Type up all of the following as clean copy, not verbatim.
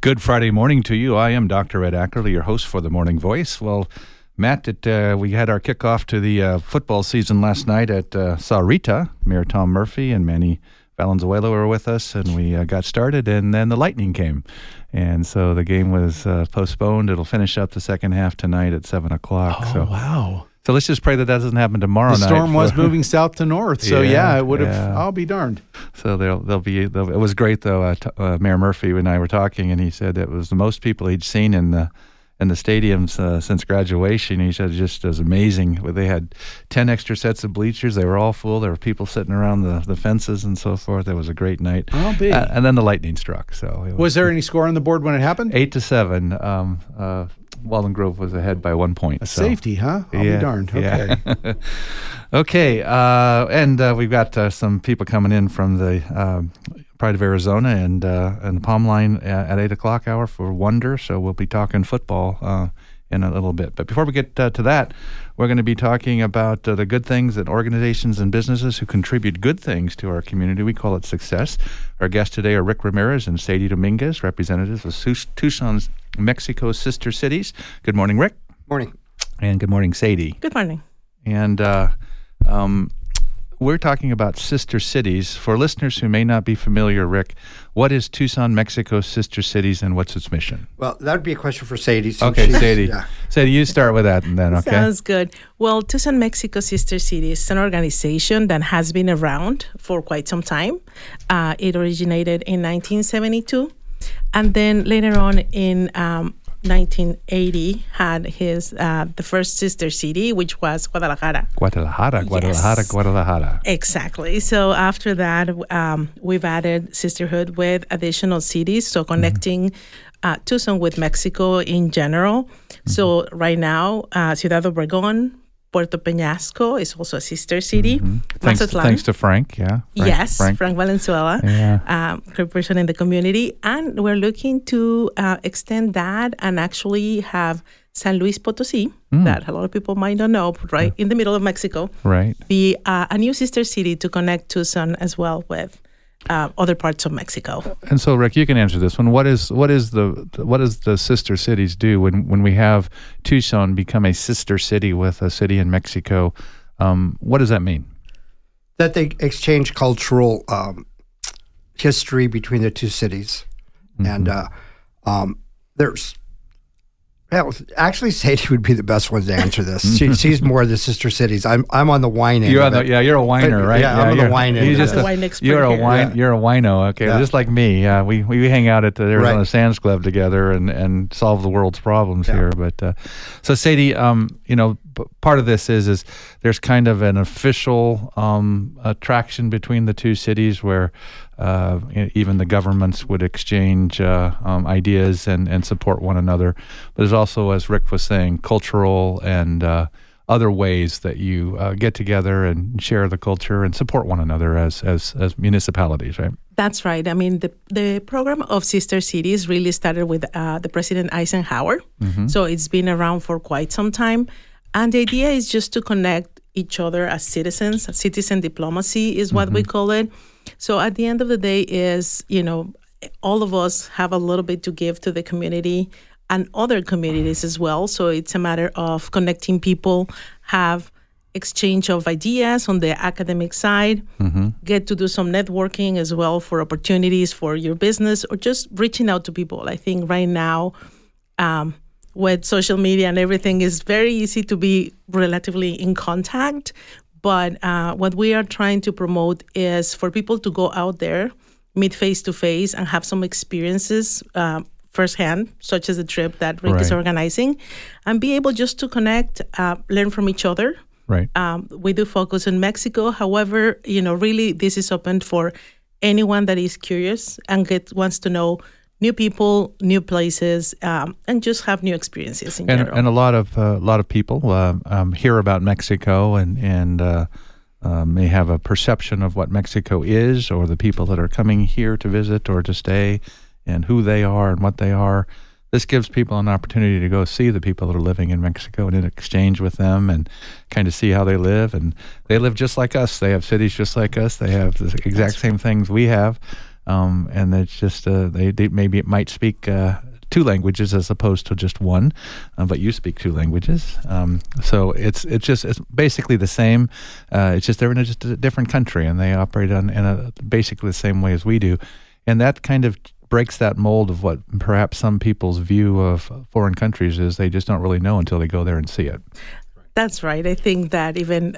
Good Friday morning to you. I am Dr. Ed Ackerley, your host for the Morning Voice. Well, Matt, we had our kickoff to the football season last night at Sahuarita. Mayor Tom Murphy and Manny Valenzuela were with us, and we got started, and then the lightning came. And so the game was postponed. It'll finish up the second half tonight at 7 o'clock. Oh, wow. So let's just pray that doesn't happen tomorrow night. The storm was moving south to north, so it would have. Yeah. I'll be darned. So they'll be. It was great though. Mayor Murphy and I were talking, and he said it was the most people he'd seen in the stadiums since graduation. He said it just was amazing. They had 10 extra sets of bleachers. They were all full. There were people sitting around the fences and so forth. It was a great night. I'll be. And then the lightning struck. So was there any score on the board when it happened? 8-7. Walden Grove was ahead by 1 point. Safety, huh? I'll be darned. Okay. Yeah. Okay. And we've got some people coming in from the Pride of Arizona and the Palm Line at 8 o'clock hour for Wonder. So we'll be talking football in a little bit. But before we get to that, we're going to be talking about the good things that organizations and businesses who contribute good things to our community. We call it success. Our guests today are Rick Ramirez and Sadie Dominguez, representatives of Tucson's Mexico sister cities. Good morning, Rick. Morning. And good morning, Sadie. Good morning. And we're talking about sister cities. For listeners who may not be familiar, Rick, what is Tucson, Mexico's sister cities, and what's its mission? Well, that would be a question for Sadie. Okay, Sadie. Yeah. Sadie, you start with that and then, okay? Sounds good. Well, Tucson, Mexico Sister Cities is an organization that has been around for quite some time. It originated in 1972, and then later on in 1980 had the first sister city, which was Guadalajara. Guadalajara. Exactly. So after that, we've added sisterhood with additional cities, so connecting Tucson with Mexico in general. Mm-hmm. So right now, Ciudad Obregón, Puerto Peñasco is also a sister city. Mm-hmm. Thanks to Frank, yeah. Frank Valenzuela, great person in the community. And we're looking to extend that and actually have San Luis Potosí, that a lot of people might not know, right in the middle of Mexico, be a new sister city to connect Tucson as well with other parts of Mexico. And so, Rick, you can answer this one. What does the sister cities do when we have Tucson become a sister city with a city in Mexico? What does that mean? That they exchange cultural history between the two cities, and there's. Well, actually, Sadie would be the best one to answer this. She's more of the sister cities. I'm on the wine end. You're a whiner, right? Yeah, I'm on the wine end. You're a wine expert. You're a wino. Okay, just like me. We hang out at the Arizona Sands Club together and solve the world's problems here. But so Sadie, part of this is there's kind of an official attraction between the two cities where even the governments would exchange ideas and support one another. But there's also, as Rick was saying, cultural and other ways that you get together and share the culture and support one another as municipalities, right? That's right. I mean, the program of Sister Cities really started with the President Eisenhower. Mm-hmm. So it's been around for quite some time. And the idea is just to connect each other as citizens. Citizen diplomacy is what we call it. So at the end of the day is, all of us have a little bit to give to the community and other communities as well. So it's a matter of connecting people, have exchange of ideas on the academic side, get to do some networking as well for opportunities for your business or just reaching out to people. I think right now, with social media and everything, it's very easy to be relatively in contact. But what we are trying to promote is for people to go out there, meet face-to-face, and have some experiences firsthand, such as the trip that Rick is organizing, and be able just to connect, learn from each other. Right. We do focus on Mexico. However, really this is open for anyone that is curious and wants to know new people, new places, and just have new experiences in general. And a lot of people hear about Mexico and may have a perception of what Mexico is, or the people that are coming here to visit or to stay, and who they are and what they are. This gives people an opportunity to go see the people that are living in Mexico and in exchange with them and kind of see how they live. And they live just like us. They have cities just like us. They have the exact same things we have. and it's just they maybe it might speak 2 languages as opposed to just one, but you speak 2 languages. So it's basically the same. It's just they're in just a different country, and they operate in basically the same way as we do, and that kind of breaks that mold of what perhaps some people's view of foreign countries is. They just don't really know until they go there and see it. That's right. I think that even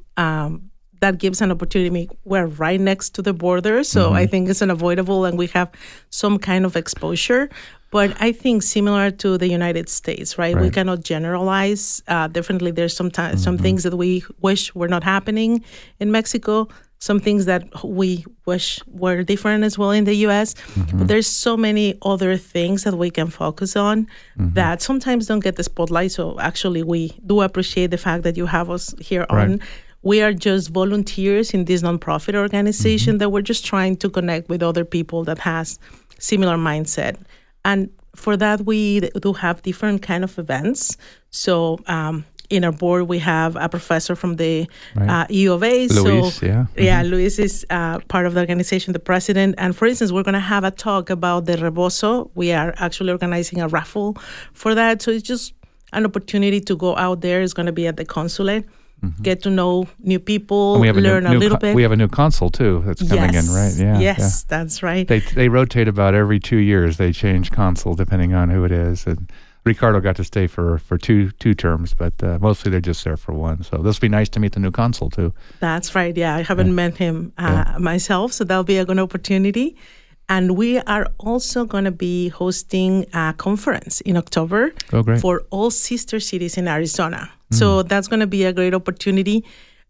that gives an opportunity. We're right next to the border, so I think it's unavoidable, and we have some kind of exposure. But I think similar to the United States, right? We cannot generalize. Definitely, there's some things that we wish were not happening in Mexico. Some things that we wish were different as well in the U.S. But there's so many other things that we can focus on that sometimes don't get the spotlight. So actually, we do appreciate the fact that you have us here on. We are just volunteers in this nonprofit organization that we're just trying to connect with other people that has similar mindset. And for that, we do have different kind of events. So in our board, we have a professor from the U of A. Luis, Luis is part of the organization, the president. And for instance, we're going to have a talk about the Rebozo. We are actually organizing a raffle for that. So it's just an opportunity to go out there. It's going to be at the consulate. Get to know new people, learn a little bit. We have a new consul, too, that's coming in, right? Yes, that's right. They rotate about every 2 years. They change consul depending on who it is. And Ricardo got to stay for two terms, but mostly they're just there for one. So this will be nice to meet the new consul, too. That's right, I haven't met him myself, so that'll be a good opportunity. And we are also going to be hosting a conference in October for all sister cities in Arizona. So that's going to be a great opportunity.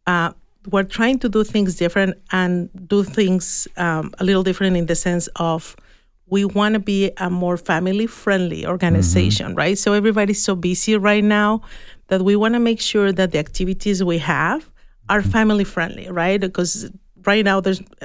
We're trying to do things different and do things a little different in the sense of we want to be a more family-friendly organization, right? So everybody's so busy right now that we want to make sure that the activities we have are family-friendly, right? Because right now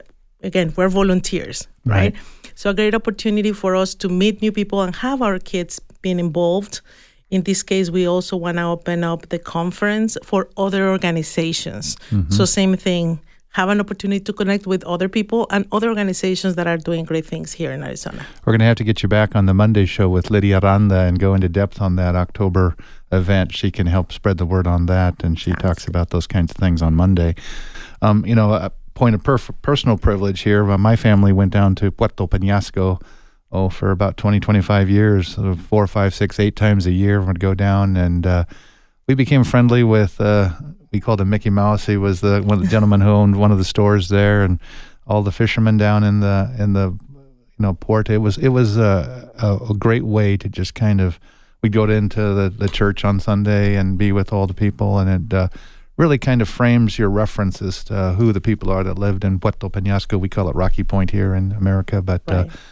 we're volunteers, right? So a great opportunity for us to meet new people and have our kids being involved. In this case, we also want to open up the conference for other organizations. So same thing, have an opportunity to connect with other people and other organizations that are doing great things here in Arizona. We're going to have to get you back on the Monday show with Lydia Aranda and go into depth on that October event. She can help spread the word on that, and she talks about those kinds of things on Monday. A point of personal privilege here, my family went down to Puerto Peñasco for about 20, 25 years, 4, 5, 6, 8 times a year. We'd go down, and we became friendly with, we called him Mickey Mouse. He was one of the gentlemen who owned one of the stores there, and all the fishermen down in the port. It was a great way to just kind of, we'd go into the church on Sunday and be with all the people, and it really kind of frames your references to who the people are that lived in Puerto Peñasco. We call it Rocky Point here in America, but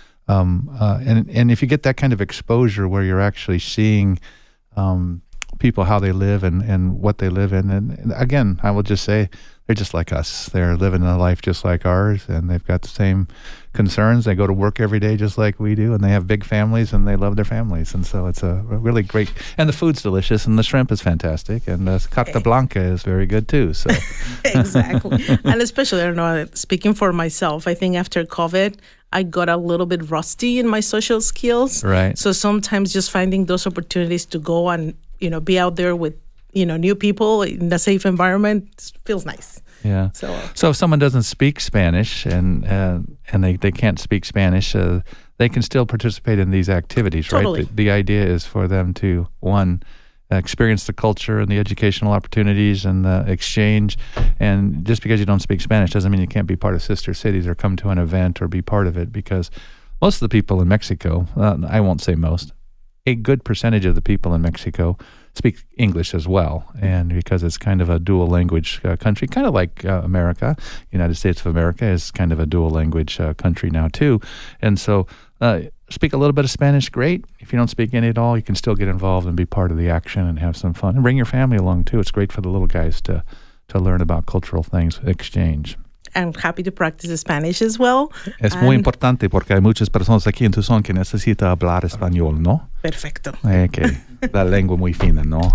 and if you get that kind of exposure where you're actually seeing people, how they live and what they live in, and again, I will just say they're just like us. They're living a life just like ours, and they've got the same concerns. They go to work every day just like we do, and they have big families, and they love their families, and so it's a really great. And the food's delicious, and the shrimp is fantastic, and the carta blanca is very good too. So exactly, and especially, I don't know, speaking for myself, I think after COVID, I got a little bit rusty in my social skills. Right. So sometimes just finding those opportunities to go and be out there with new people in a safe environment feels nice. Yeah. So if someone doesn't speak Spanish and they can't speak Spanish, they can still participate in these activities, totally. Right? The idea is for them to, one, experience the culture and the educational opportunities and the exchange. And just because you don't speak Spanish doesn't mean you can't be part of Sister Cities or come to an event or be part of it, because most of the people in Mexico, I won't say most, a good percentage of the people in Mexico speak English as well, and because it's kind of a dual language country, kind of like America. United States of America is kind of a dual language country now too, and so speak a little bit of Spanish, great. If you don't speak any at all, you can still get involved and be part of the action and have some fun, and bring your family along too. It's great for the little guys to learn about cultural things, exchange. I'm happy to practice Spanish as well. Es muy importante porque hay muchas personas aquí en Tucson que necesitan hablar español, ¿no? Perfecto. Okay. La lengua muy fina, ¿no?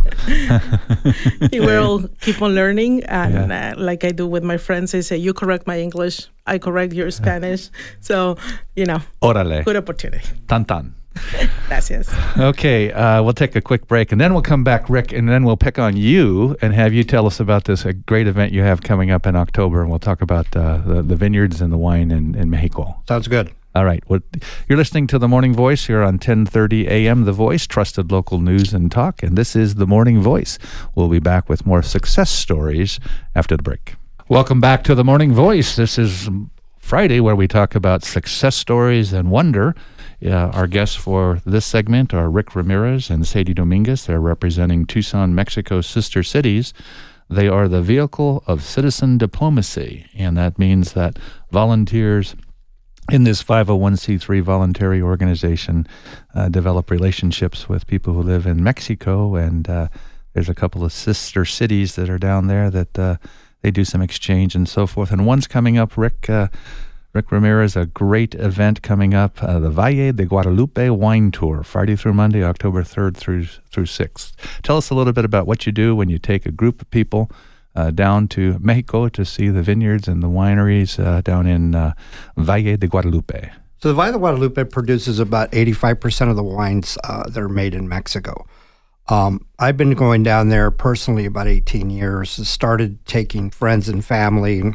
We'll keep on learning. And like I do with my friends, I say, you correct my English, I correct your Spanish. So, Órale. Good opportunity. Tan tan. Gracias. Okay, we'll take a quick break, and then we'll come back, Rick, and then we'll pick on you and have you tell us about this great event you have coming up in October, and we'll talk about the vineyards and the wine in Mexico. Sounds good. All right. Well, you're listening to The Morning Voice here on 1030 a.m. The Voice, trusted local news and talk, and this is The Morning Voice. We'll be back with more success stories after the break. Welcome back to The Morning Voice. This is Friday, where we talk about success stories and wonder. Our guests for this segment are Rick Ramirez and Sadie Dominguez. They're representing Tucson, Mexico's sister cities. They are the vehicle of citizen diplomacy, and that means that volunteers in this 501c3 voluntary organization develop relationships with people who live in Mexico, and there's a couple of sister cities that are down there that they do some exchange and so forth. And one's coming up, Rick Ramirez, a great event coming up, the Valle de Guadalupe Wine Tour, Friday through Monday, October 3rd through 6th. Tell us a little bit about what you do when you take a group of people down to Mexico to see the vineyards and the wineries down in Valle de Guadalupe. So the Valle de Guadalupe produces about 85% of the wines that are made in Mexico. I've been going down there personally about 18 years. Started taking friends and family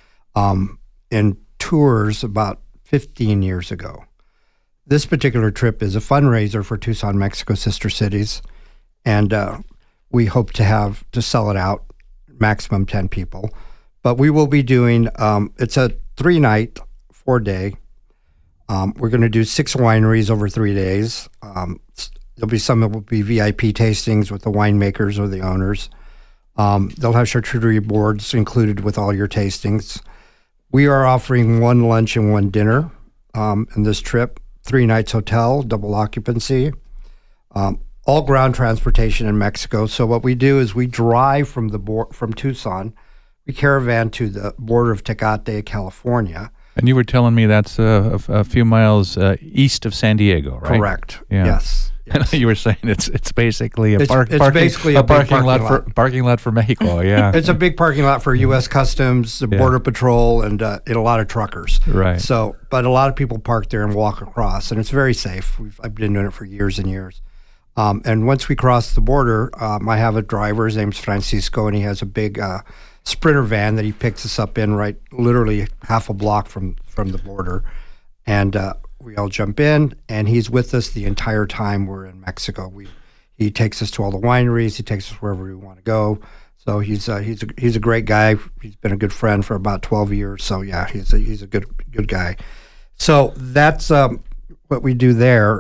in tours about 15 years ago. This particular trip is a fundraiser for Tucson, Mexico sister cities, and we hope to sell it out, maximum 10 people. But we will be doing, it's a 3-night, 4-day. We're going to do 6 wineries over 3 days. There'll be some that will be VIP tastings with the winemakers or the owners. They'll have charcuterie boards included with all your tastings. We are offering 1 lunch and 1 dinner in this trip, 3 nights hotel, double occupancy, all ground transportation in Mexico. So what we do is we drive from Tucson, we caravan to the border of Tecate, California. And you were telling me that's a few miles east of San Diego, right? Correct. Yeah. Yes. You were saying it's basically a parking lot for Mexico. Yeah, it's a big parking lot for U.S. Customs, the Border Patrol, and a lot of truckers. Right. So, but a lot of people park there and walk across, and it's very safe. I've been doing it for years and years. And once we cross the border, I have a driver. His name's Francisco, and he has a big Sprinter van that he picks us up in, right, literally half a block from the border, and we all jump in, and he's with us the entire time we're in Mexico. He takes us to all the wineries. He takes us wherever we want to go. So he's a great guy. He's been a good friend for about 12 years. So yeah, he's a good guy. So that's what we do there.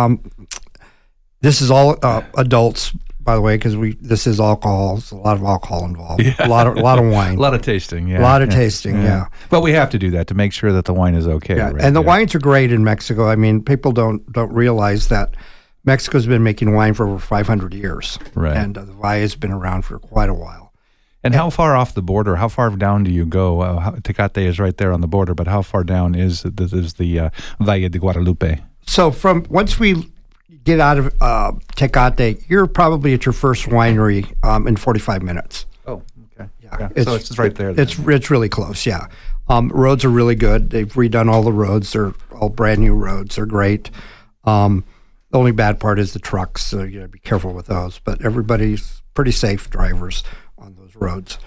This is all adults, by the way, because this is alcohol. There's a lot of alcohol involved. Yeah. A lot of wine. A lot of tasting. Yeah. A lot of tasting. Yeah. But we have to do that to make sure that the wine is okay. Yeah. Right? And the wines are great in Mexico. I mean, people don't realize that Mexico's been making wine for over 500 years. Right. And the Valle has been around for quite a while. And how far off the border? How far down do you go? Tecate is right there on the border, but how far down is the Valle de Guadalupe? So once we get out of Tecate, you're probably at your first winery in 45 minutes. Oh, okay. Yeah. So it's right there. It's really close, yeah. Roads are really good. They've redone all the roads. They're all brand new roads. They're great. The only bad part is the trucks, so you gotta be careful with those. But everybody's pretty safe drivers on those roads.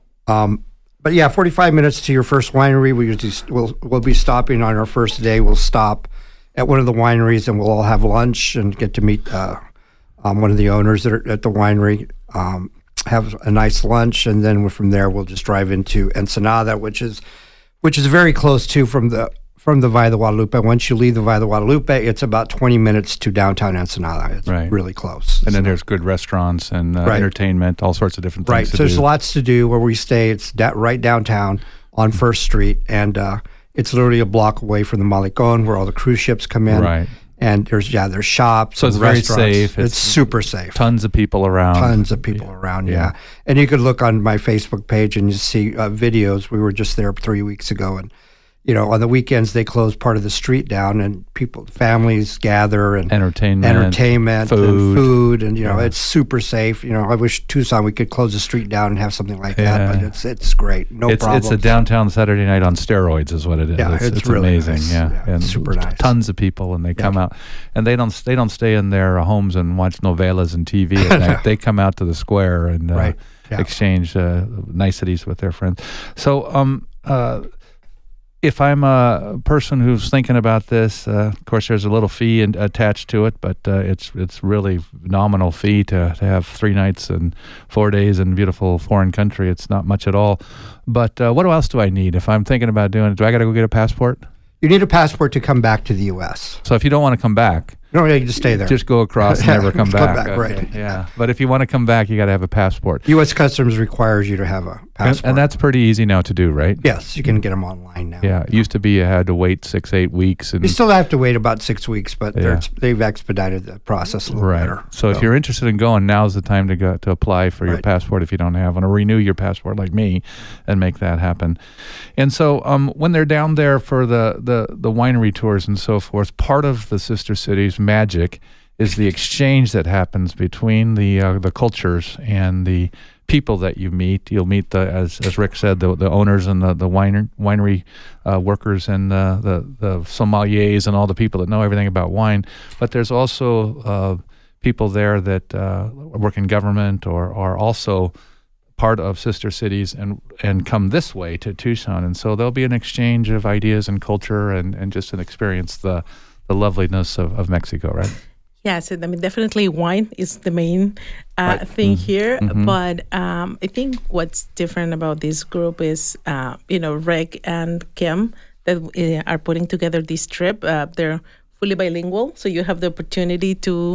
But yeah, 45 minutes to your first winery. We'll be stopping on our first day. We'll stop at one of the wineries, and we'll all have lunch and get to meet one of the owners that are at the winery, have a nice lunch, and then from there we'll just drive into Ensenada, which is very close to from the Valle de Guadalupe. Once you leave the Valle de Guadalupe, it's about 20 minutes to downtown Ensenada. It's really close. And then there's good restaurants and entertainment, all sorts of different things to do. So there's lots to do where we stay. It's right downtown on First Street, and it's literally a block away from the Malecón, where all the cruise ships come in. Right. And there's shops. So it's very safe. It's super safe. Tons of people around. Yeah. And you could look on my Facebook page and you see videos. We were just there 3 weeks ago, and on the weekends they close part of the street down, and families gather, and entertainment, food, and it's super safe. I wish Tucson we could close the street down and have something like that, but it's great. No problem. It's a downtown Saturday night on steroids, is what it is. Yeah, it's really amazing. Nice. Yeah, and super nice. Tons of people, and they come out, and they don't stay in their homes and watch novelas and TV at night. They come out to the square and exchange niceties with their friends. So, if I'm a person who's thinking about this, of course, there's a little fee attached to it, but it's really nominal fee to have 3 nights and 4 days in beautiful foreign country. It's not much at all. But what else do I need if I'm thinking about doing it? Do I got to go get a passport? You need a passport to come back to the U.S. So if you don't want to come back, no, you just stay there. Just go across and never come back. Okay. Right. Yeah. But if you want to come back, you got to have a passport. U.S. Customs requires you to have a passport. And that's pretty easy now to do, right? Yes, you can get them online now. Yeah. It used to be you had to wait 6-8 weeks. And you still have to wait about 6 weeks, but they've expedited the process a little better. So if you're interested in going, now's the time to go to apply for your passport if you don't have one, or renew your passport like me and make that happen. And so when they're down there for the winery tours and so forth, part of the Sister Cities magic is the exchange that happens between the cultures and the people that you meet. You'll meet as Rick said, the owners and the winery workers and the sommeliers and all the people that know everything about wine. But there's also people there that work in government or are also part of Sister Cities and come this way to Tucson. And so there'll be an exchange of ideas and culture and just an experience the loveliness of Mexico, right? Yes, I mean, definitely wine is the main thing here. Mm-hmm. But I think what's different about this group is, Rick and Kim that are putting together this trip. They're fully bilingual, so you have the opportunity to,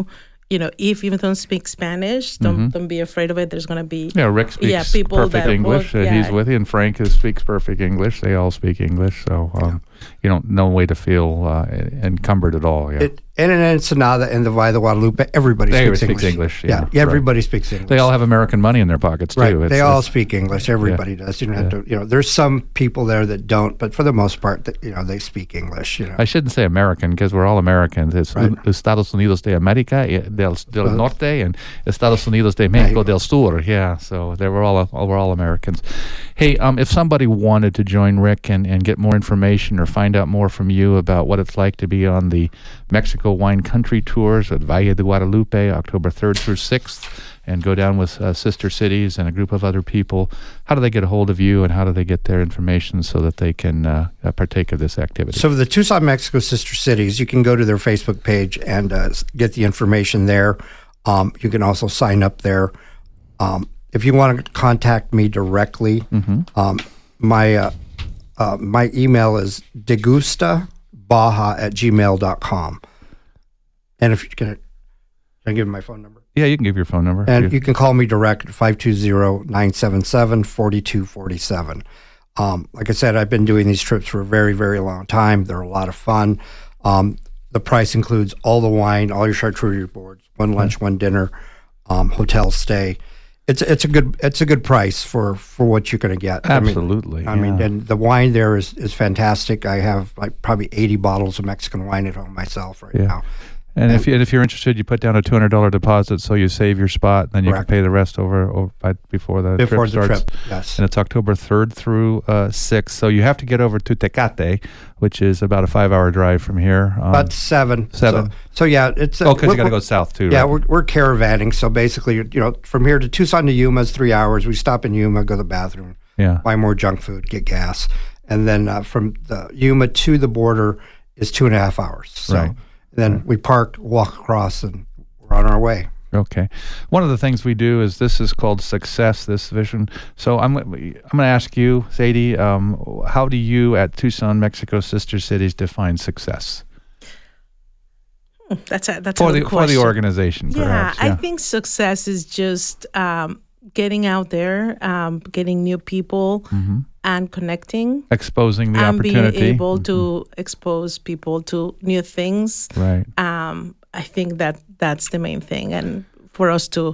if you don't speak Spanish, don't be afraid of it. There's going to be Rick speaks perfect English. He's with you, and Frank speaks perfect English. They all speak English, so you don't no way to feel encumbered at all. Yeah. And in Ensenada and the Valle de Guadalupe, everybody speaks English. Everybody speaks English. They all have American money in their pockets too. Right. They all speak English. Everybody does. You don't have to. There's some people there that don't, but for the most part, they speak English. I shouldn't say American because we're all Americans. It's Estados Unidos de América del Norte and Estados Unidos de México del Sur. Yeah, so we're all Americans. Hey, if somebody wanted to join Rick and get more information or find out more from you about what it's like to be on the Mexico Wine Country Tours at Valle de Guadalupe, October 3rd through 6th, and go down with Sister Cities and a group of other people, how do they get a hold of you and how do they get their information so that they can partake of this activity? So the Tucson, Mexico Sister Cities, you can go to their Facebook page and get the information there. You can also sign up there. If you want to contact me directly, my email is degustabaja@gmail.com. And if you can I give my phone number? Yeah, you can give your phone number. And you can call me direct at 520-977-4247. Like I said, I've been doing these trips for a very, very long time. They're a lot of fun. The price includes all the wine, all your charcuterie boards, one lunch, one dinner, hotel stay. It's a good price for what you're going to get. Absolutely. I mean, and the wine there is fantastic. I have probably 80 bottles of Mexican wine at home myself now. And if you're interested, you put down a $200 deposit so you save your spot, then you can pay the rest over before the trip starts. Yes. And it's October 3rd through 6th. So you have to get over to Tecate, which is about a 5-hour drive from here. About 7. So yeah, it's because you got to go south too. Yeah, right? we're caravanning. So basically, from here to Tucson to Yuma is 3 hours. We stop in Yuma, go to the bathroom, buy more junk food, get gas, and then from the Yuma to the border is 2.5 hours. So. Then we park, walk across, and we're on our way. Okay. One of the things we do is this is called Success, this vision. So I'm going to ask you, Sadie, how do you at Tucson, Mexico Sister Cities define success? That's a good question. For the organization, perhaps. I think success is just getting out there, getting new people, and connecting, exposing the and opportunity, being able to expose people to new things. Right. I think that's the main thing, and for us to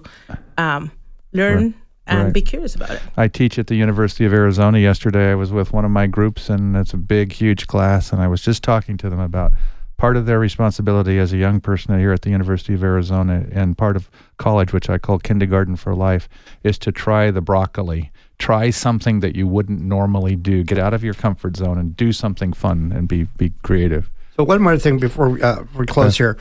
learn and be curious about it. I teach at the University of Arizona. Yesterday, I was with one of my groups, and it's a big, huge class, and I was just talking to them about part of their responsibility as a young person here at the University of Arizona, and part of college, which I call kindergarten for life, is to try the broccoli. Try something that you wouldn't normally do. Get out of your comfort zone and do something fun and be creative. So one more thing before we close here.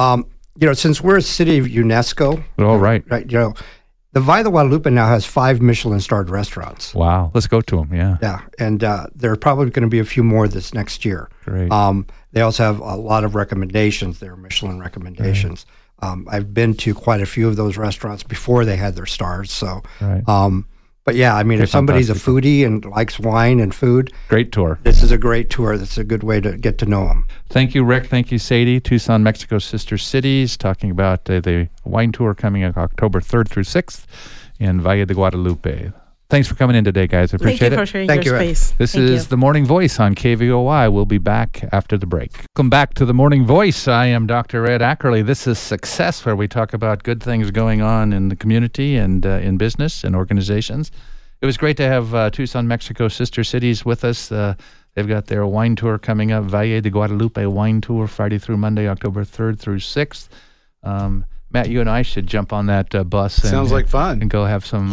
Since we're a city of UNESCO. Oh, right. Right. The Valle de Guadalupe now has 5 Michelin-starred restaurants. Wow. Let's go to them. Yeah. Yeah. And there are probably going to be a few more this next year. Great. They also have a lot of recommendations. They're Michelin recommendations. Right. I've been to quite a few of those restaurants before they had their stars. So, but yeah, I mean, if somebody's a foodie and likes wine and food, great tour. This is a great tour. That's a good way to get to know them. Thank you, Rick. Thank you, Sadie. Tucson, Mexico Sister Cities, talking about the wine tour coming October 3rd through 6th in Valle de Guadalupe. Thanks for coming in today, guys. I appreciate it. Thank you for sharing your space. This is The Morning Voice on KVOI. We'll be back after the break. Welcome back to The Morning Voice. I am Dr. Ed Ackerley. This is Success, where we talk about good things going on in the community and in business and organizations. It was great to have Tucson, Mexico Sister Cities with us. They've got their wine tour coming up, Valle de Guadalupe Wine Tour, Friday through Monday, October 3rd through 6th. Matt, you and I should jump on that bus. Sounds like fun. And go have some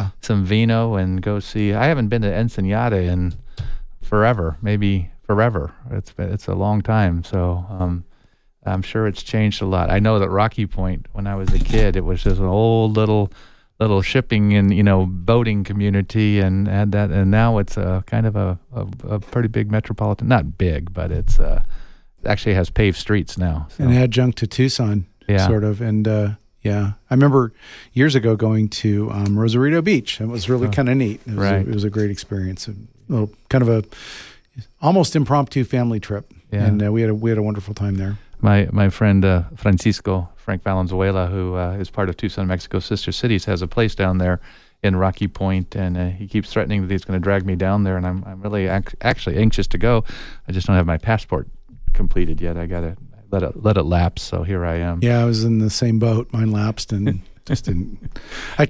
vino and go see. I haven't been to Ensenada in forever, maybe forever. It's a long time. So I'm sure it's changed a lot. I know that Rocky Point, when I was a kid, it was just an old little shipping and boating community, and had that. And now it's kind of a pretty big metropolitan. Not big, but it's actually has paved streets now. So. An adjunct to Tucson. Yeah. Sort of. And I remember years ago going to Rosarito Beach. It was really kind of neat. It was a great experience. Kind of a almost impromptu family trip. Yeah. And we had a wonderful time there. My friend Frank Valenzuela, who is part of Tucson, Mexico Sister Cities, has a place down there in Rocky Point, and he keeps threatening that he's going to drag me down there, and I'm really actually anxious to go. I just don't have my passport completed yet. I got to let it lapse, so here I am. Yeah, I was in the same boat. Mine lapsed and just didn't. I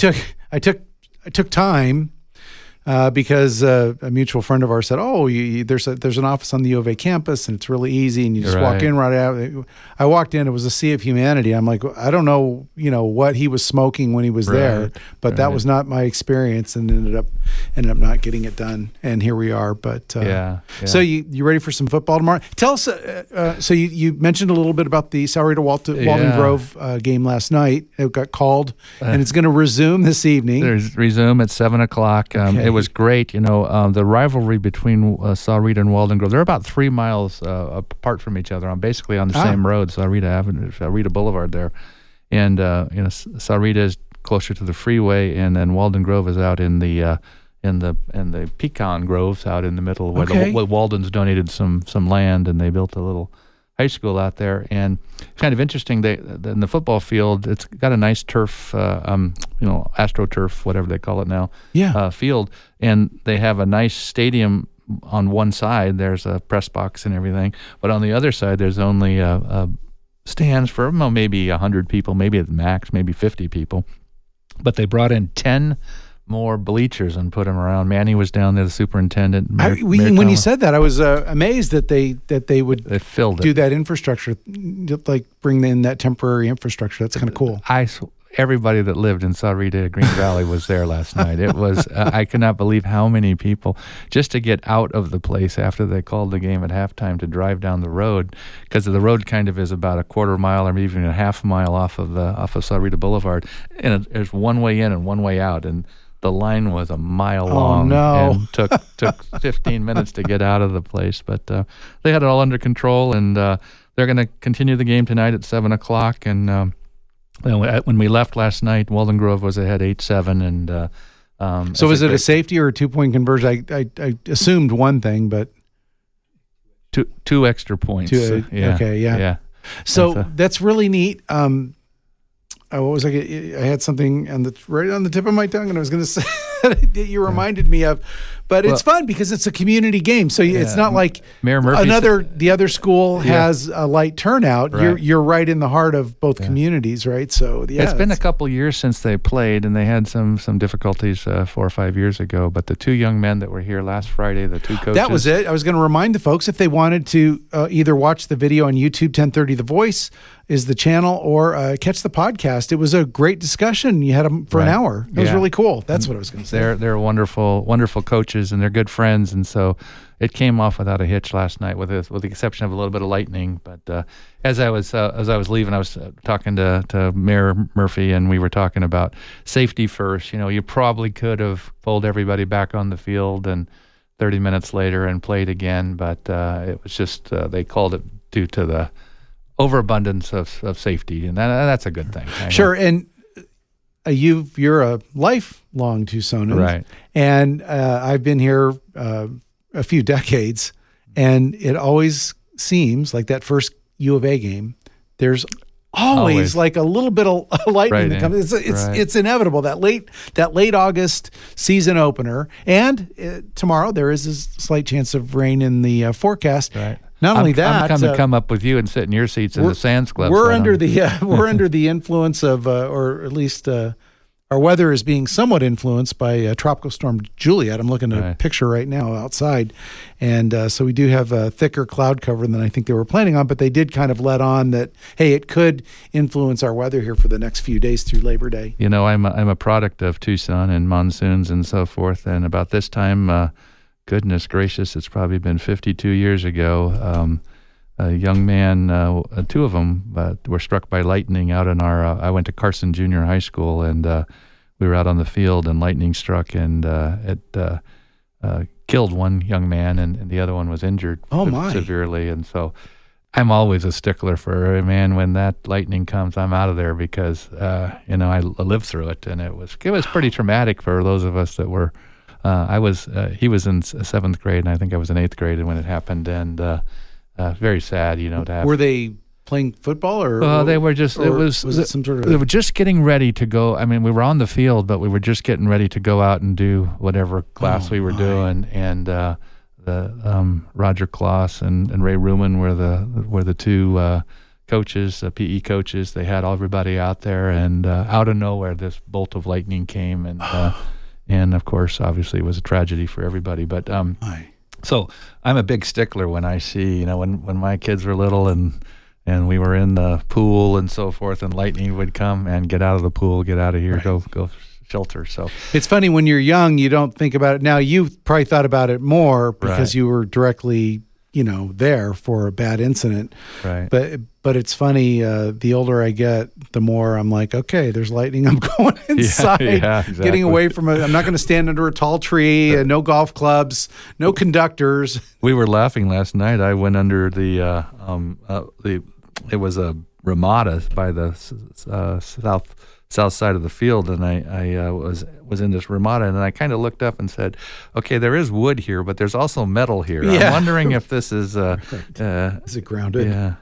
took time because a mutual friend of ours said, "Oh, there's an office on the U of A campus, and it's really easy, and you just walk in right out." I walked in; it was a sea of humanity. I'm like, I don't know, what he was smoking when he was there, but that was not my experience, and ended up not getting it done. And here we are. But So you ready for some football tomorrow? Tell us. So you mentioned a little bit about the Sahuarita Walden Grove game last night. It got called, and it's going to resume this evening. Resume at 7:00. It was great. The rivalry between Sahuarita and Walden Grove, they're about 3 miles apart from each other. I'm basically on the same road, Sahuarita Avenue, Sahuarita Boulevard there. And, Sahuarita is closer to the freeway, and then Walden Grove is out in the pecan groves out in the middle where the Walden's donated some land, and they built a little high school out there. And it's kind of interesting, in the football field, it's got a nice turf, AstroTurf, whatever they call it now, field, and they have a nice stadium. On one side there's a press box and everything, but on the other side there's only stands for maybe 100 people, maybe at the max, maybe 50 people. But they brought in 10 more bleachers and put them around. Manny was down there, the superintendent. When you said that, I was amazed that they would do that infrastructure, like bring in that temporary infrastructure. That's kind of cool. Everybody that lived in Sahuarita, Green Valley, was there last night. It was I could not believe how many people just to get out of the place after they called the game at halftime to drive down the road, because the road kind of is about a quarter mile or even a half mile off of Sahuarita Boulevard, and there's one way in and one way out, and the line was a mile long. And took 15 minutes to get out of the place, but they had it all under control, and they're going to continue the game tonight at 7:00, and. When we left last night, Walden Grove was ahead 8-7, and so was it a safety or a 2-point conversion? I assumed one thing, but two extra points. Okay, yeah. So that's really neat. what was I had something right on the tip of my tongue, and I was going to say that you reminded me of. But it's fun because it's a community game, so it's not like Mayor Murphy the other school has a light turnout. Right. You're right in the heart of both communities, right? So it's been a couple years since they played, and they had some difficulties 4 or 5 years ago. But the two young men that were here last Friday, the two coaches, that was it. I was going to remind the folks if they wanted to either watch the video on YouTube, 1030 The Voice is the channel, or catch the podcast. It was a great discussion. You had them for an hour. It was really cool. That's what I was going to say. They're wonderful coaches, and they're good friends, and so it came off without a hitch last night, with the exception of a little bit of lightning. But as I was leaving, I was talking to Mayor Murphy, and we were talking about safety first. You probably could have pulled everybody back on the field and 30 minutes later and played again, but it was just they called it due to the overabundance of safety, and that's a good thing. Sure, and you're a lifelong Tucsonan, right? And I've been here a few decades, and it always seems like that first U of A game, there's always like a little bit of lightning that comes. It's inevitable, that late August season opener, and tomorrow there is a slight chance of rain in the forecast. Right. Not only that, I'm to come up with you and sit in your seats in the Sands Club. We're under the influence of, or at least our weather is being somewhat influenced by Tropical Storm Juliet. I'm looking at a picture right now outside, and so we do have a thicker cloud cover than I think they were planning on. But they did kind of let on that, hey, it could influence our weather here for the next few days through Labor Day. I'm a product of Tucson and monsoons and so forth, and about this time. Goodness gracious, it's probably been 52 years ago. A young man, two of them were struck by lightning out in I went to Carson Junior High School, and we were out on the field, and lightning struck, and it killed one young man, and the other one was injured severely. And so I'm always a stickler for, man, when that lightning comes, I'm out of there, because, I lived through it, and it was pretty traumatic for those of us that were he was in 7th grade, and I think I was in 8th grade when it happened, and very sad, to have. Were they playing football, or they were just? Was it some sort of? They were just getting ready to go. I mean, we were on the field, but we were just getting ready to go out and do whatever class we were doing, and Roger Kloss and Ray Ruman were the two coaches, PE coaches. They had everybody out there, and out of nowhere, this bolt of lightning came, and of course, obviously, it was a tragedy for everybody. But so I'm a big stickler when I see, when my kids were little and we were in the pool and so forth, and lightning would come, and get out of the pool, get out of here, go shelter. So it's funny, when you're young, you don't think about it. Now, you've probably thought about it more because you were directly, there for a bad incident. Right. But it's funny, the older I get, the more I'm like, okay, there's lightning. I'm going inside, exactly. Getting away from it. I'm not going to stand under a tall tree, no golf clubs, no conductors. We were laughing last night. I went under it was a Ramada by the south side of the field, and I was in this Ramada, and I kind of looked up and said, okay, there is wood here, but there's also metal here. I'm wondering if this is is it grounded? Yeah.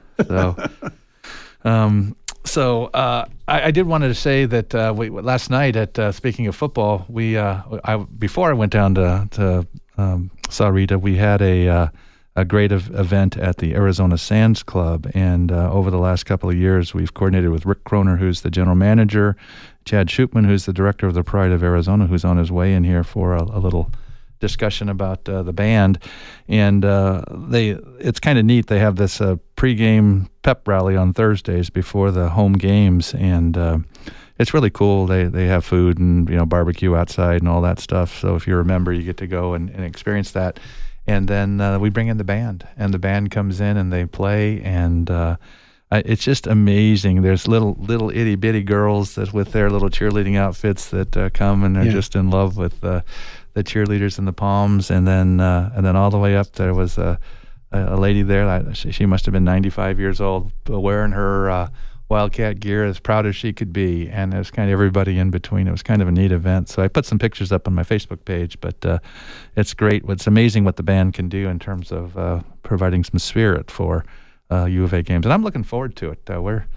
So I did wanted to say that last night at speaking of football, before I went down to Sahuarita, we had a great event at the Arizona Sands Club, and over the last couple of years, we've coordinated with Rick Kroner, who's the general manager, Chad Schupman, who's the director of the Pride of Arizona, who's on his way in here for a little discussion about the band. And it's kind of neat. They have this pregame pep rally on Thursdays before the home games, and it's really cool. They have food and barbecue outside and all that stuff. So if you're a member, you get to go and experience that. And then we bring in the band, and the band comes in and they play, and it's just amazing. There's little itty bitty girls that with their little cheerleading outfits that come and are just in love with the cheerleaders and the Palms, and then all the way up there was a lady there. She must have been 95 years old, wearing her Wildcat gear, as proud as she could be, and there's kind of everybody in between. It was kind of a neat event. So I put some pictures up on my Facebook page, but it's great. It's amazing what the band can do in terms of providing some spirit for U of A games, and I'm looking forward to it. We're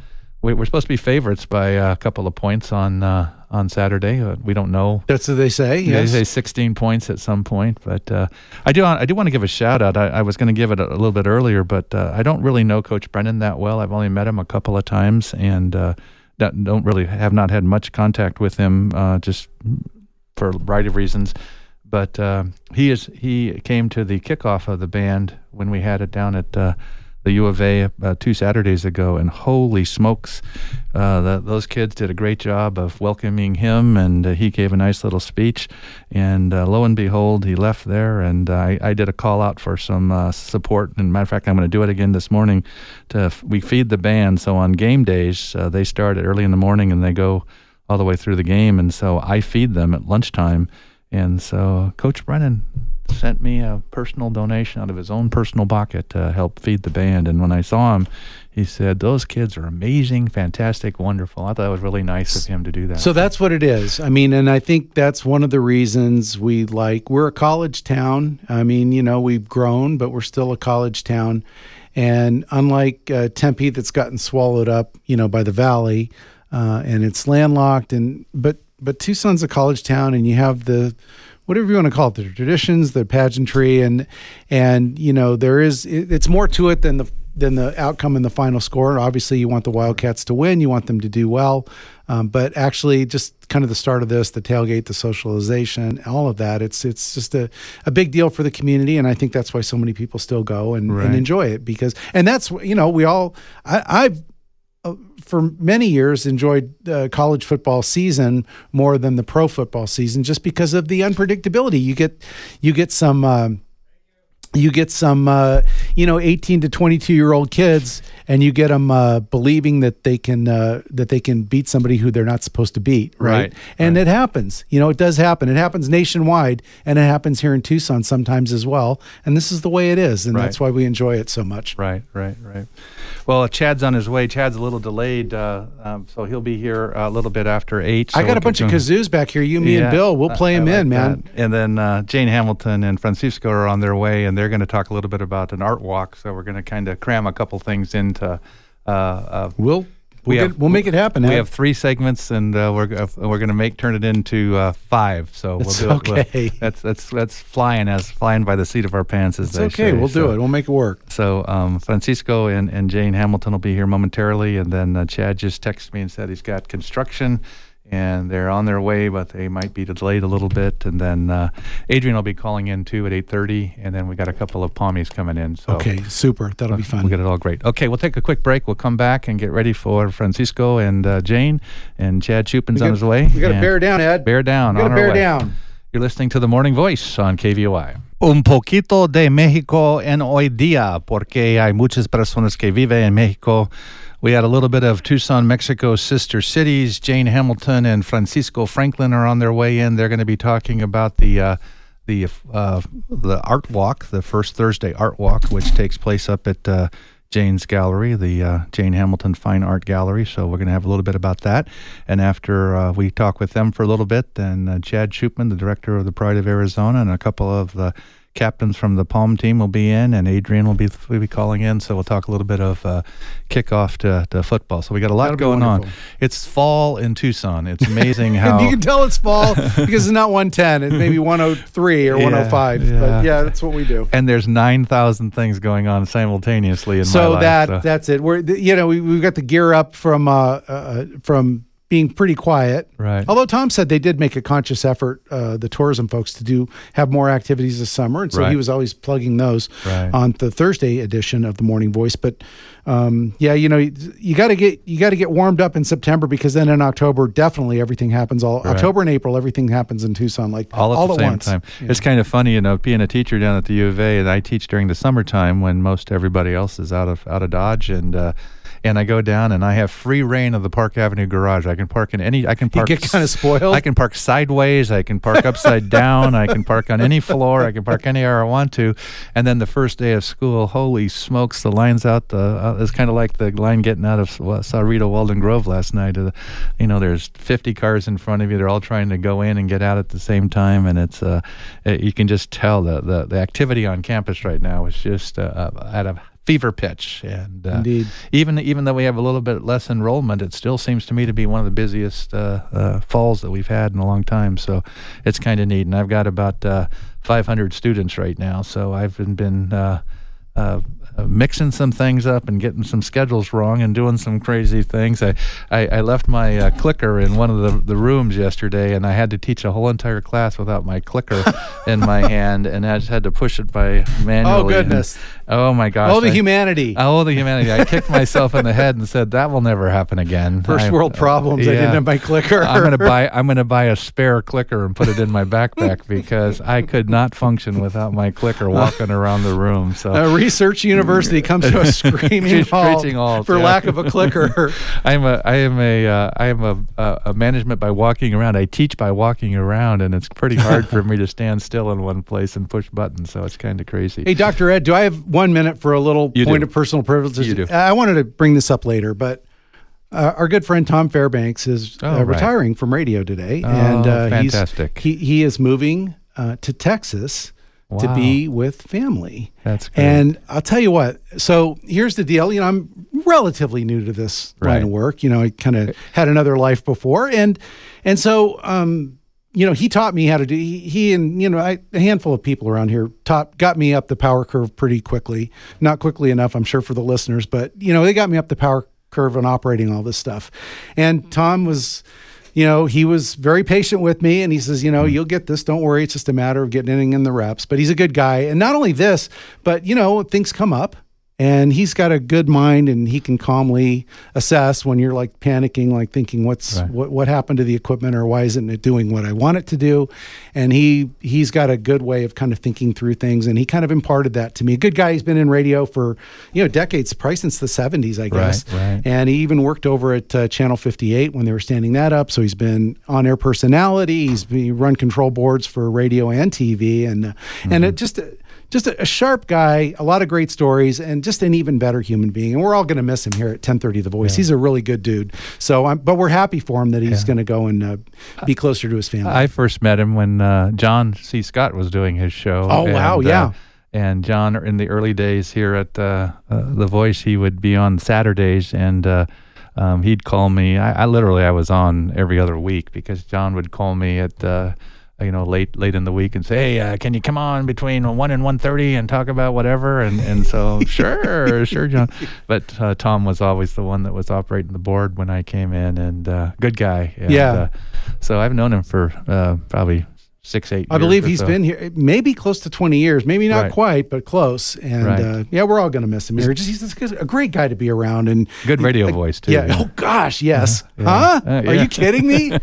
we're supposed to be favorites by a couple of points on Saturday. We don't know. That's what they say. Yes. They say 16 points at some point, but I do want to give a shout out. I was going to give it a little bit earlier, but I don't really know Coach Brennan that well. I've only met him a couple of times, and have not had much contact with him, just for a variety of reasons. But he came to the kickoff of the band when we had it down at the U of A 2 Saturdays ago, and holy smokes, those kids did a great job of welcoming him, and he gave a nice little speech, and lo and behold, he left there, and I did a call out for some support, and matter of fact, I'm going to do it again this morning. We feed the band, so on game days, they start early in the morning, and they go all the way through the game, and so I feed them at lunchtime, and so Coach Brennan sent me a personal donation out of his own personal pocket to help feed the band. And when I saw him, he said, "Those kids are amazing, fantastic, wonderful." I thought it was really nice of him to do that. So that's what it is. I mean, and I think that's one of the reasons we're a college town. I mean, we've grown, but we're still a college town. And unlike Tempe, that's gotten swallowed up, by the valley, and it's landlocked. But Tucson's a college town, and you have the whatever you want to call it, the traditions, the pageantry, and it's more to it than the outcome and the final score. Obviously, you want the Wildcats to win, you want them to do well, but actually, just kind of the start of this, the tailgate, the socialization, all of that, it's just a big deal for the community, and I think that's why so many people still go and enjoy it and that's I've for many years enjoyed the college football season more than the pro football season, just because of the unpredictability. You get some 18 to 22-year-old kids, and you get them believing that they can beat somebody who they're not supposed to beat, right? And it happens. It does happen. It happens nationwide, and it happens here in Tucson sometimes as well. And this is the way it is, and that's why we enjoy it so much. Right. Well, Chad's on his way. Chad's a little delayed, so he'll be here a little bit after 8. So I got a bunch of kazoos back here. You, me, and Bill. We'll play them in, man. That. And then Jane Hamilton and Francisco are on their way, and they're going to talk a little bit about an art walk. So we're going to kind of cram a couple things into. We'll make it happen. We have 3 segments, and we're going to turn it into 5. So we'll do okay. That's flying by the seat of our pants, as they say. We'll do it. We'll make it work. So Francisco and Jane Hamilton will be here momentarily, and then Chad just texted me and said he's got construction, and they're on their way, but they might be delayed a little bit. And then Adrian will be calling in too at 8:30, and then we got a couple of Palmies coming in. So okay, super. That'll be fun. We'll get it all great. Okay, we'll take a quick break. We'll come back and get ready for Francisco and Jane, and Chad Chupin's on his way. We got to bear down, Ed. Bear down. We got to bear down. You're listening to The Morning Voice on KVOI. Un poquito de México en hoy día, porque hay muchas personas que viven en México. We had a little bit of Tucson, Mexico's sister cities. Jane Hamilton and Francisco Franklin are on their way in. They're going to be talking about the art walk, the first Thursday art walk, which takes place up at Jane's Gallery, the Jane Hamilton Fine Art Gallery. So we're going to have a little bit about that. And after we talk with them for a little bit, then Chad Chupin, the director of the Pride of Arizona, and a couple of the captains from the Palm team will be in, and Adrian will be calling in. So we'll talk a little bit of kickoff to football. So we got a lot going on. It's fall in Tucson. It's amazing how you can tell it's fall because it's not 110. It's maybe 103 or 105. But that's what we do. And there's 9,000 things going on simultaneously in my life. So that's it. We've got the gear up from being pretty quiet. Right. Although Tom said they did make a conscious effort, the tourism folks, to have more activities this summer. And so he was always plugging those on the Thursday edition of the Morning Voice. But you got to get warmed up in September, because then in October, definitely everything happens. October and April, everything happens in Tucson all at same once. Time. Yeah. It's kind of funny, being a teacher down at the U of A, and I teach during the summertime when most everybody else is out of Dodge, and I go down and I have free reign of the Park Avenue garage. I can park in any. I can park. You get kind of spoiled. I can park sideways. I can park upside down. I can park on any floor. I can park anywhere I want to. And then the first day of school, holy smokes, the line's out. It's kind of like the line getting out of Sahuarita Walden Grove last night. There's 50 cars in front of you. They're all trying to go in and get out at the same time, and it's you can just tell the activity on campus right now is just at a fever pitch. And Indeed. even though we have a little bit less enrollment, it still seems to me to be one of the busiest falls that we've had in a long time. So it's kind of neat. And I've got about 500 students right now. So I've been mixing some things up and getting some schedules wrong and doing some crazy things. I left my clicker in one of the rooms yesterday, and I had to teach a whole entire class without my clicker in my hand, and I just had to push it by manually. Oh, goodness. Oh, my gosh. Oh, the humanity. I kicked myself in the head and said, that will never happen again. First world problems. I didn't have my clicker. I'm going to buy a spare clicker and put it in my backpack because I could not function without my clicker walking around the room. So Research University comes to a screaming halt for lack of a clicker. I am a management by walking around. I teach by walking around, and it's pretty hard for me to stand still in one place and push buttons. So it's kind of crazy. Hey, Dr. Ed, do I have 1 minute for a little point of personal privilege? You do. I wanted to bring this up later, but our good friend Tom Fairbanks is retiring from radio today, and fantastic. He is moving to Texas. Wow. To be with family. That's great. And I'll tell you what, so here's the deal. I'm relatively new to this line of work. I kind of had another life before. And so, he taught me how to do, he and, a handful of people around here got me up the power curve pretty quickly. Not quickly enough, I'm sure, for the listeners, but, they got me up the power curve on operating all this stuff. And Tom was... he was very patient with me, and he says, you'll get this. Don't worry. It's just a matter of getting in the reps. But he's a good guy. And not only this, but, things come up, and he's got a good mind, and he can calmly assess when you're like panicking, like thinking what happened to the equipment, or why isn't it doing what I want it to do? And he's got a good way of kind of thinking through things, and he kind of imparted that to me. A good guy. He's been in radio for, decades, probably since the 70s, I guess. Right. And he even worked over at Channel 58 when they were standing that up. So he's been on-air personality. He's run control boards for radio and TV, and it just a sharp guy, a lot of great stories, and just an even better human being. And we're all going to miss him here at 1030 The Voice. Yeah. He's a really good dude. So, but we're happy for him that he's going to go and be closer to his family. I first met him when John C. Scott was doing his show. Oh, wow, yeah. And John, in the early days here at The Voice, he would be on Saturdays, and he'd call me. I was on every other week because John would call me at... late in the week and say, hey, can you come on between 1 and 1:30 and talk about whatever? And so, sure, John. But Tom was always the one that was operating the board when I came in, and good guy. And, so I've known him for probably 6-8 years. I believe he's been here maybe close to 20 years, maybe not quite, but close. And we're all going to miss him here. He's a great guy to be around, and good radio voice too. Yeah. Oh gosh, yes. Huh? Are you kidding me?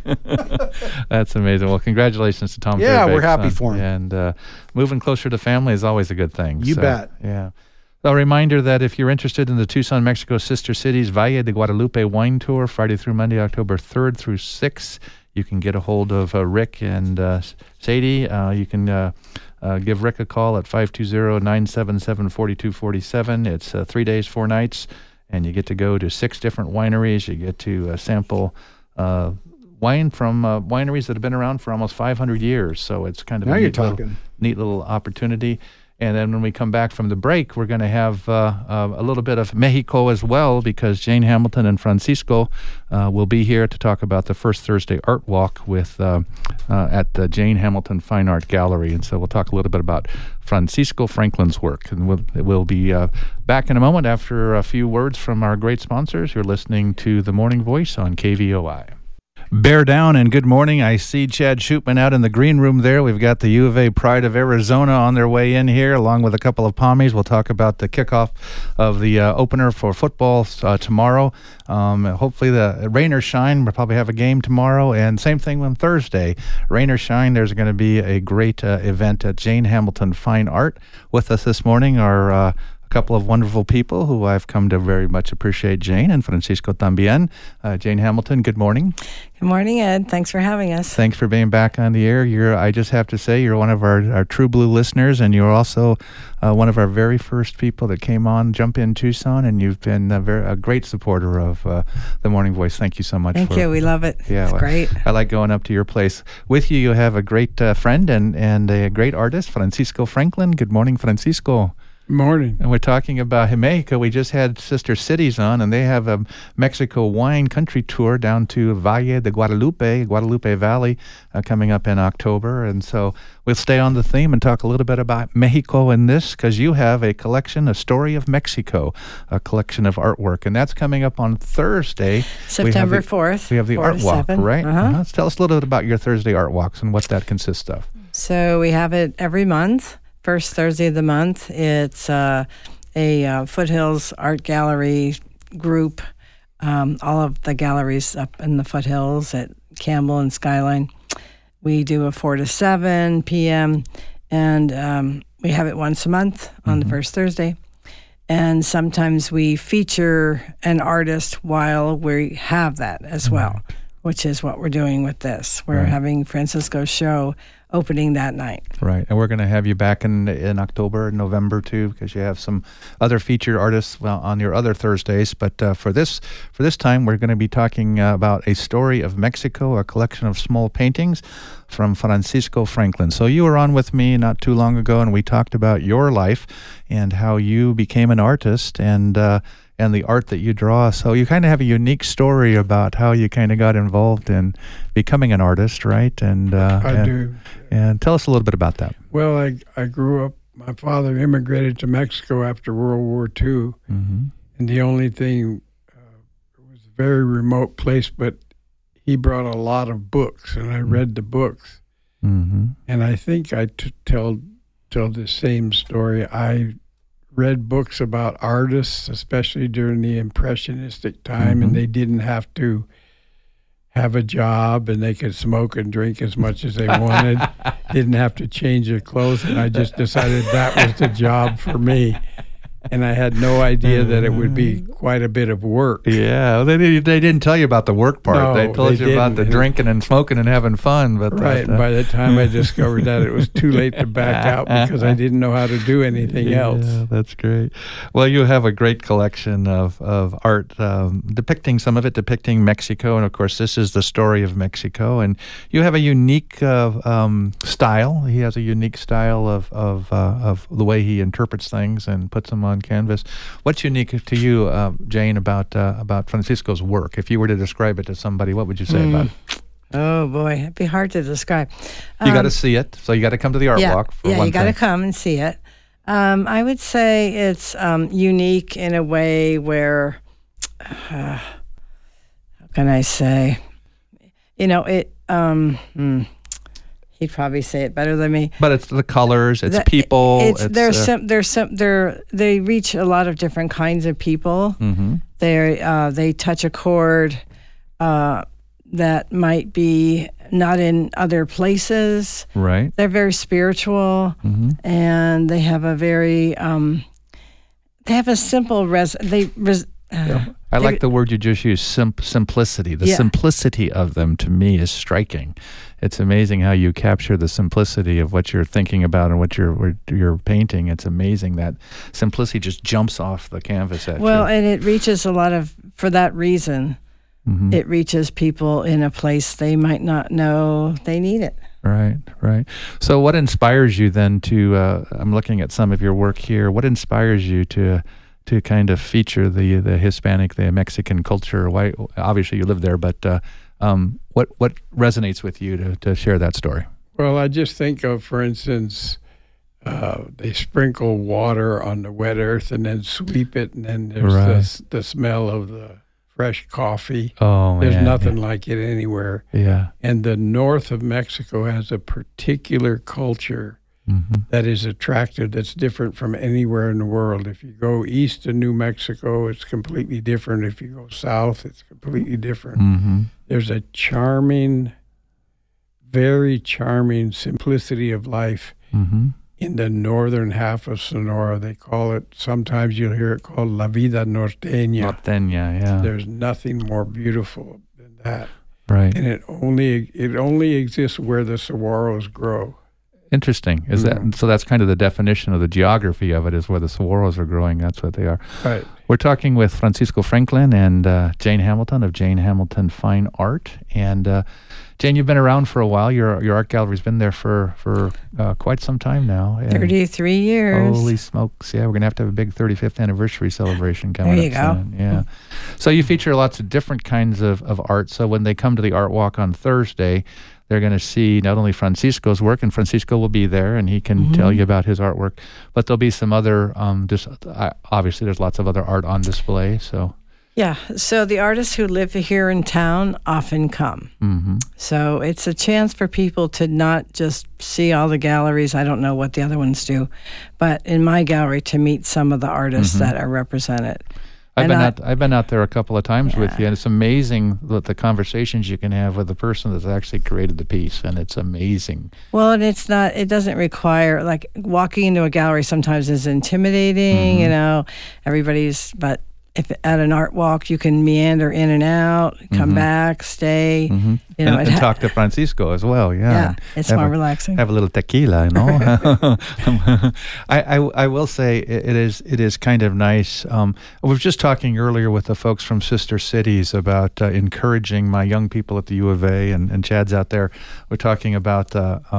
That's amazing. Well, congratulations to Tom. Yeah, Fairbanks, we're happy for him. And moving closer to family is always a good thing. You bet. Yeah. A reminder that if you're interested in the Tucson, Mexico Sister Cities Valle de Guadalupe Wine Tour, Friday through Monday, October 3rd through 6th, you can get a hold of Rick and Sadie. You can give Rick a call at 520-977-4247. It's 3 days, 4 nights, and you get to go to 6 different wineries. You get to sample wine from wineries that have been around for almost 500 years. So it's kind of now a neat little opportunity. And then when we come back from the break, we're going to have a little bit of Mexico as well, because Jane Hamilton and Francisco will be here to talk about the First Thursday Art Walk at the Jane Hamilton Fine Art Gallery. And so we'll talk a little bit about Francisco Franklin's work. And we'll be back in a moment after a few words from our great sponsors. You're listening to The Morning Voice on KVOI. Bear down and good morning. I see Chad Shootman out in the green room there. We've got the U of A Pride of Arizona on their way in here, along with a couple of Pommies. We'll talk about the kickoff of the opener for football tomorrow. Hopefully the rain or shine, we'll probably have a game tomorrow. And same thing on Thursday. Rain or shine, there's going to be a great event at Jane Hamilton Fine Art. With us this morning are couple of wonderful people who I've come to very much appreciate, Jane and Francisco también. Jane Hamilton, good morning. Good morning, Ed. Thanks for having us. Thanks for being back on the air. I just have to say, you're one of our True Blue listeners, and you're also one of our very first people that came on Jump In Tucson, and you've been a great supporter of The Morning Voice. Thank you so much. Thank you. We love it. Yeah, it's great. I like going up to your place. With you have a great friend and a great artist, Francisco Franklin. Good morning, Francisco. Morning. And we're talking about Mexico. We just had Sister Cities on, and they have a Mexico wine country tour down to Valle de Guadalupe Valley, coming up in October. And so we'll stay on the theme and talk a little bit about Mexico in this, because you have a collection, A Story of Mexico, a collection of artwork. And that's coming up on Thursday. September 4th. We have the art walk, 7. right? Tell us a little bit about your Thursday art walks and what that consists of. So we have it every month. First Thursday of the month. It's a Foothills Art Gallery group. All of the galleries up in the foothills at Campbell and Skyline. We do a 4 to 7 p.m. and we have it once a month on the first Thursday. And sometimes we feature an artist while we have that as well, which is what we're doing with this. We're having Francisco's show opening that night. Right. And we're going to have you back in October and November too, because you have some other featured artists on your other Thursdays. But for this time, we're going to be talking about A Story of Mexico, a collection of small paintings from Francisco Franklin. So you were on with me not too long ago, and we talked about your life and how you became an artist and the art that you draw. So you kind of have a unique story about how you kind of got involved in becoming an artist, right? And I do. And tell us a little bit about that. Well, I grew up, my father immigrated to Mexico after World War II, and the only thing, it was a very remote place, but he brought a lot of books, and I read the books. And I think I tell the same story. I read books about artists, especially during the Impressionistic time, and they didn't have to have a job, and they could smoke and drink as much as they wanted, didn't have to change their clothes, and I just decided that was the job for me. And I had no idea that it would be quite a bit of work. Yeah, well, they didn't tell you about the work part. No, they told you about the drinking and smoking and having fun. But right, and by the time I discovered that, it was too late to back out because I didn't know how to do anything else. Yeah, that's great. Well, you have a great collection of art depicting Mexico, and of course, this is the story of Mexico. And you have a unique style. He has a unique style of the way he interprets things and puts them on canvas. What's unique to you, Jane, about Francisco's work? If you were to describe it to somebody, what would you say about it? Oh boy, it'd be hard to describe. You got to see it, so you got to come to the art walk. You got to come and see it. I would say it's unique in a way where, how can I say? It. He'd probably say it better than me. But it's the colors, it's people. They reach a lot of different kinds of people. They touch a chord that might be not in other places. Right. They're very spiritual, and they have a very they have a simple I like the word you just used, simplicity. The simplicity of them, to me, is striking. It's amazing how you capture the simplicity of what you're thinking about and what you're painting. It's amazing that simplicity just jumps off the canvas at you. Well, and it reaches for that reason, it reaches people in a place they might not know they need it. Right. So what inspires you then I'm looking at some of your work here, what inspires you to kind of feature the Hispanic, the Mexican culture? Why? Obviously, you live there, but what resonates with you to share that story? Well, I just think of, for instance, they sprinkle water on the wet earth and then sweep it, and then there's the smell of the fresh coffee. Oh, there's nothing like it anywhere. Yeah. And the north of Mexico has a particular culture that is attractive, that's different from anywhere in the world. If you go east of New Mexico, it's completely different. If you go south, it's completely different. There's a charming, very charming simplicity of life in the northern half of Sonora. They call it, sometimes you'll hear it called La Vida Norteña. Norteña, yeah. There's nothing more beautiful than that. Right. And it only exists where the saguaros grow. Interesting. Is that so? That's kind of the definition of the geography of it, is where the saguaros are growing. That's what they are. Right. We're talking with Francisco Franklin and Jane Hamilton of Jane Hamilton Fine Art. And Jane, you've been around for a while. Your art gallery's been there for quite some time now. And 33 years. Holy smokes! Yeah, we're gonna have to have a big 35th anniversary celebration coming there you up soon. Yeah. So you feature lots of different kinds of art. So when they come to the Art Walk on Thursday, they're going to see not only Francisco's work, and Francisco will be there, and he can tell you about his artwork, but there'll be some other, obviously there's lots of other art on display, so. Yeah, so the artists who live here in town often come. Mm-hmm. So it's a chance for people to not just see all the galleries, I don't know what the other ones do, but in my gallery to meet some of the artists that are represented. I've been out there a couple of times with you, and it's amazing the conversations you can have with the person that's actually created the piece, and it's amazing. Well, and it doesn't require, like, walking into a gallery sometimes is intimidating, but if at an art walk, you can meander in and out, come back, stay, and talk to Francisco as well. Yeah, it's more relaxing. Have a little tequila, I will say it is kind of nice. I was just talking earlier with the folks from Sister Cities about encouraging my young people at the U of A, and Chad's out there. We're talking about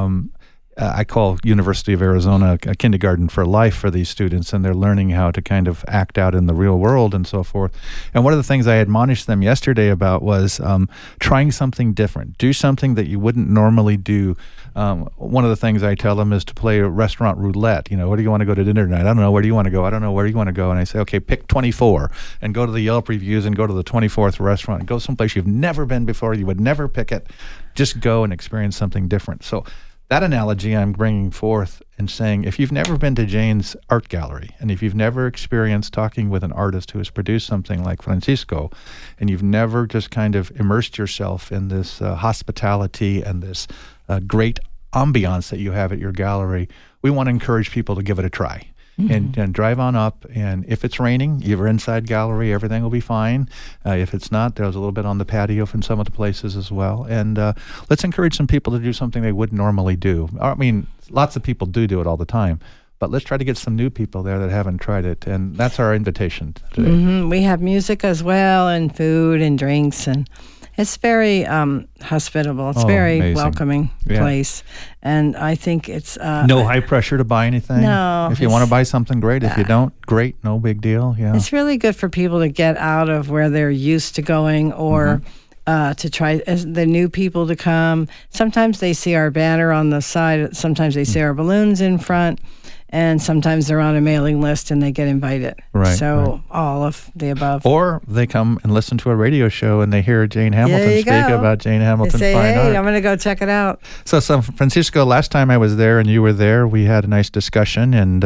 I call University of Arizona a kindergarten for life for these students, and they're learning how to kind of act out in the real world and so forth. And one of the things I admonished them yesterday about was trying something different. Do something that you wouldn't normally do. One of the things I tell them is to play restaurant roulette. Where do you want to go to dinner tonight? I don't know. Where do you want to go? I don't know. Where do you want to go? And I say, okay, pick 24 and go to the Yelp reviews and go to the 24th restaurant and go someplace you've never been before. You would never pick it. Just go and experience something different. So that analogy I'm bringing forth and saying, if you've never been to Jane's art gallery, and if you've never experienced talking with an artist who has produced something like Francisco, and you've never just kind of immersed yourself in this hospitality and this great ambiance that you have at your gallery, we want to encourage people to give it a try. And drive on up, and if it's raining, you're inside gallery, everything will be fine. If it's not, there's a little bit on the patio in some of the places as well. And let's encourage some people to do something they wouldn't normally do. I mean, lots of people do it all the time, but let's try to get some new people there that haven't tried it, and that's our invitation today. We have music as well, and food and drinks, and it's very hospitable. It's very amazing. Welcoming place. And I think it's... no high pressure to buy anything? No. If you want to buy something, great. If you don't, great. No big deal. Yeah. It's really good for people to get out of where they're used to going, or to try the new people to come. Sometimes they see our banner on the side. Sometimes they see our balloons in front. And sometimes they're on a mailing list and they get invited. Right. So all of the above. Or they come and listen to a radio show and they hear Jane Hamilton speak about Jane Hamilton Fine Art. Hey, I'm going to go check it out. So San Francisco, last time I was there and you were there, we had a nice discussion, and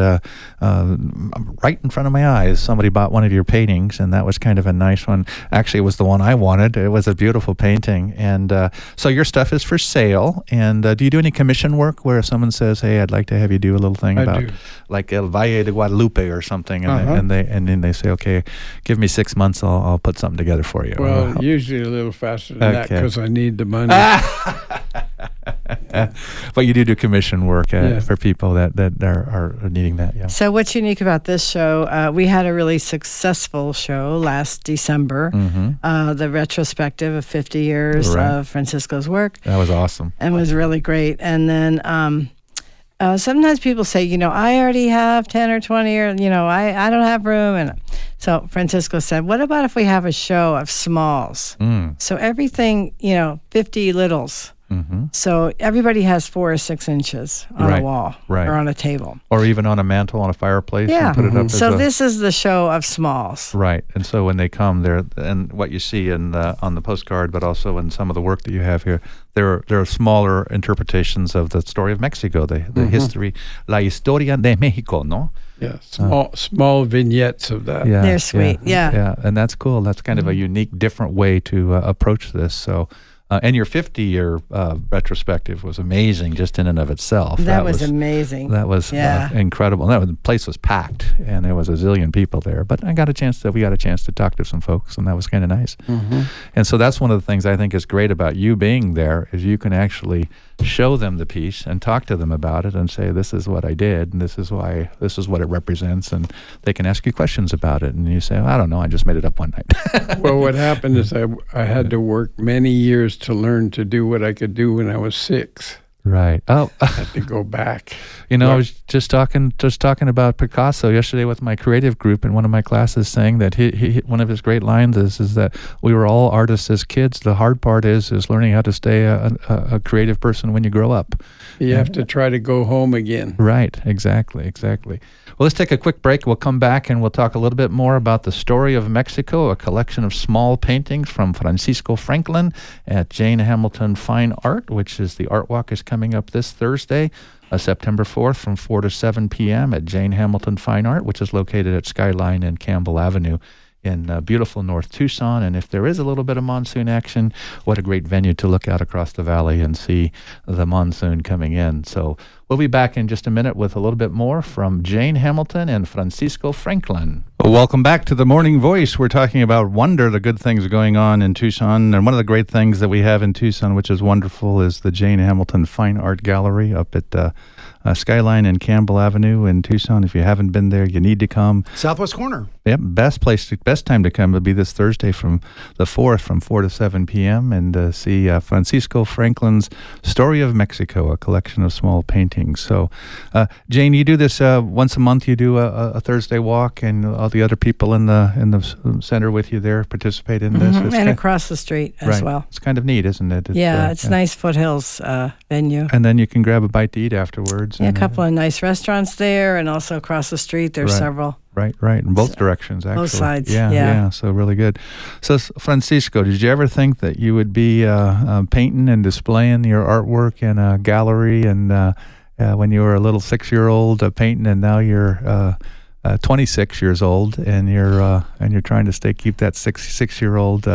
right in front of my eyes, somebody bought one of your paintings, and that was kind of a nice one. Actually, it was the one I wanted. It was a beautiful painting. And so your stuff is for sale. And do you do any commission work where someone says, hey, I'd like to have you do a little thing about... like El Valle de Guadalupe or something, and then they say, okay, give me 6 months, I'll put something together for you. Well, usually a little faster than that because I need the money. But you do commission work for people that are needing that. Yeah. So what's unique about this show? We had a really successful show last December, the retrospective of 50 years of Francisco's work. That was awesome. And was really great. And then sometimes people say, I already have 10 or 20, or, I don't have room. And so Francisco said, what about if we have a show of smalls? So everything, 50 littles. So everybody has 4 or 6 inches on a wall or on a table. Or even on a mantle, on a fireplace. Yeah. And put it up so this is the show of smalls. Right. And so when they come, and what you see on the postcard, but also in some of the work that you have here, there are smaller interpretations of the story of Mexico, the history, La Historia de México, no? Yeah, small vignettes of that. They're sweet, yeah. And that's cool. That's kind of a unique, different way to approach this. So And your 50-year retrospective was amazing just in and of itself. That was amazing. That was incredible. The place was packed, and there was a zillion people there. But we got a chance to talk to some folks, and that was kind of nice. Mm-hmm. And so that's one of the things I think is great about you being there, is you can actually show them the piece and talk to them about it and say, this is what I did, and this is what it represents, and they can ask you questions about it. And you say, I don't know, I just made it up one night. Well, what happened is I had to work many years to learn to do what I could do when I was 6. Right. Oh, I had to go back. I was just talking about Picasso yesterday with my creative group in one of my classes, saying that he one of his great lines is that we were all artists as kids. The hard part is learning how to stay a creative person when you grow up. You have to try to go home again. Right. Exactly. Well, let's take a quick break. We'll come back and we'll talk a little bit more about The Story of Mexico, a collection of small paintings from Francisco Franklin at Jane Hamilton Fine Art, which is the Art Walk is coming up this Thursday, September 4th from 4 to 7 p.m. at Jane Hamilton Fine Art, which is located at Skyline and Campbell Avenue in beautiful North Tucson. And if there is a little bit of monsoon action, what a great venue to look out across the valley and see the monsoon coming in. So we'll be back in just a minute with a little bit more from Jane Hamilton and Francisco Franklin. Welcome back to The Morning Voice. We're talking about wonder, the good things going on in Tucson. And one of the great things that we have in Tucson, which is wonderful, is the Jane Hamilton Fine Art Gallery up at Skyline and Campbell Avenue in Tucson. If you haven't been there, you need to come. Southwest corner. Yep, best time to come would be this Thursday from the 4th from 4 to 7 p.m. and see Francisco Franklin's Story of Mexico, a collection of small paintings. So, Jane, you do this once a month. You do a Thursday walk, and all the other people in the center with you there participate in this. Mm-hmm. And across the street as well. It's kind of neat, isn't it? It's nice foothills venue. And then you can grab a bite to eat afterwards. Yeah, a couple of nice restaurants there, and also across the street there's several. Right, in both directions, actually. Both sides, yeah. So really good. So, Francisco, did you ever think that you would be painting and displaying your artwork in a gallery, and when you were a little 6-year-old painting, and now you're 26 years old, and you're trying to keep that 6-year-old?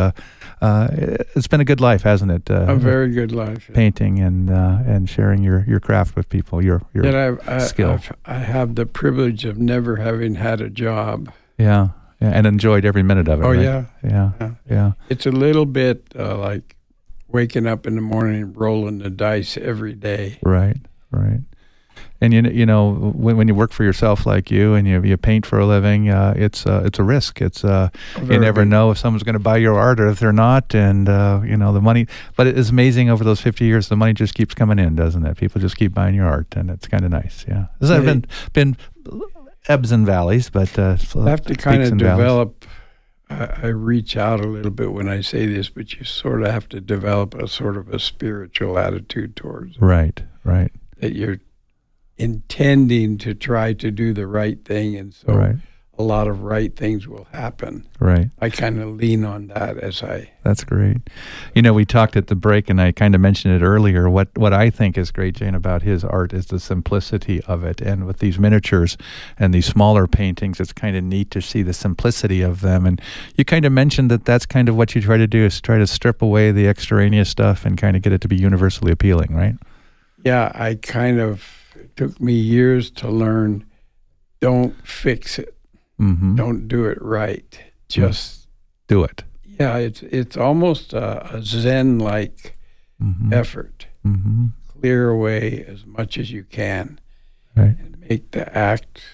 It's been a good life, hasn't it? A very good life. Painting and sharing your craft with people, your skill. I have the privilege of never having had a job. Yeah, and enjoyed every minute of it. Oh, right? Yeah. It's a little bit like waking up in the morning and rolling the dice every day. Right. And you know when you work for yourself like you, and you paint for a living, it's a risk. It's you never know if someone's going to buy your art or if they're not, and the money. But it is amazing over those 50 years, the money just keeps coming in, doesn't it? People just keep buying your art, and it's kind of nice. Yeah, there's been ebbs and valleys, but I have to kind of develop. I reach out a little bit when I say this, but you sort of have to develop a sort of a spiritual attitude towards it. Right. That you're intending to try to do the right thing, and so a lot of right things will happen. Right. I kind of lean on that as I... That's great. We talked at the break, and I kind of mentioned it earlier. What I think is great, Jane, about his art is the simplicity of it. And with these miniatures and these smaller paintings, it's kind of neat to see the simplicity of them. And you kind of mentioned that that's kind of what you try to do, is try to strip away the extraneous stuff and kind of get it to be universally appealing, right? Yeah, it took me years to learn, don't fix it. Mm-hmm. Don't do it right. Just do it. Yeah, it's almost a Zen-like effort. Mm-hmm. Clear away as much as you can, right, and make the act.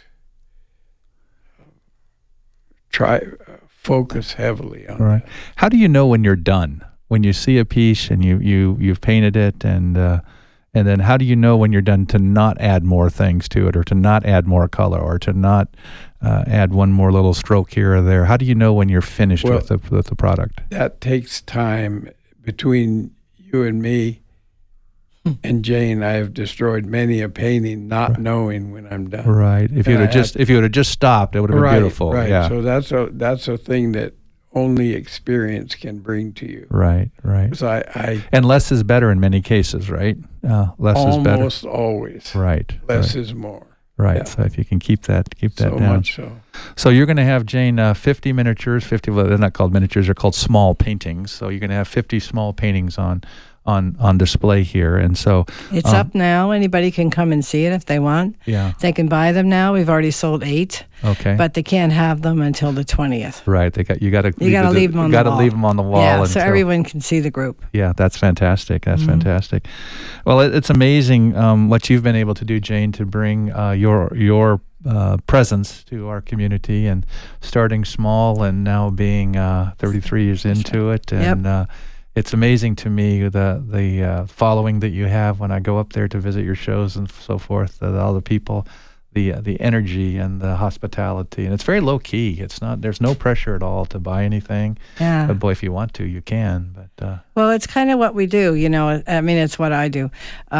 Focus heavily on that. How do you know when you're done? When you see a piece and you've painted it, and then how do you know when you're done to not add more things to it, or to not add more color, or to not add one more little stroke here or there? How do you know when you're finished with the product? That takes time. Between you and me and Jane, I have destroyed many a painting not knowing when I'm done. Right. If you would have just stopped, it would have been beautiful. Right. Yeah. So that's a thing that only experience can bring to you. Right. So and less is better in many cases, right? Less is better. Almost always. Right. Less is more. Right. Yeah. So if you can keep that So down. much so. So you're going to have, Jane, 50 miniatures. 50. Well, they're not called miniatures; they're called small paintings. So you're going to have 50 small paintings on display here, and so It's up now. Anybody can come and see it if they want. Yeah. They can buy them now. We've already sold 8. Okay. But they can't have them until the 20th. Right. You got to leave them on the wall. Got to leave them on the wall. Yeah, until, so everyone can see the group. Yeah, that's fantastic. That's fantastic. Well, it's amazing what you've been able to do, Jane, to bring your presence to our community, and starting small and now being 33 years into it. And it's amazing to me the following that you have when I go up there to visit your shows and so forth. All the people, the energy and the hospitality, and it's very low key. It's not. There's no pressure at all to buy anything. Yeah. But boy, if you want to, you can. But well, it's kind of what we do. I mean, it's what I do.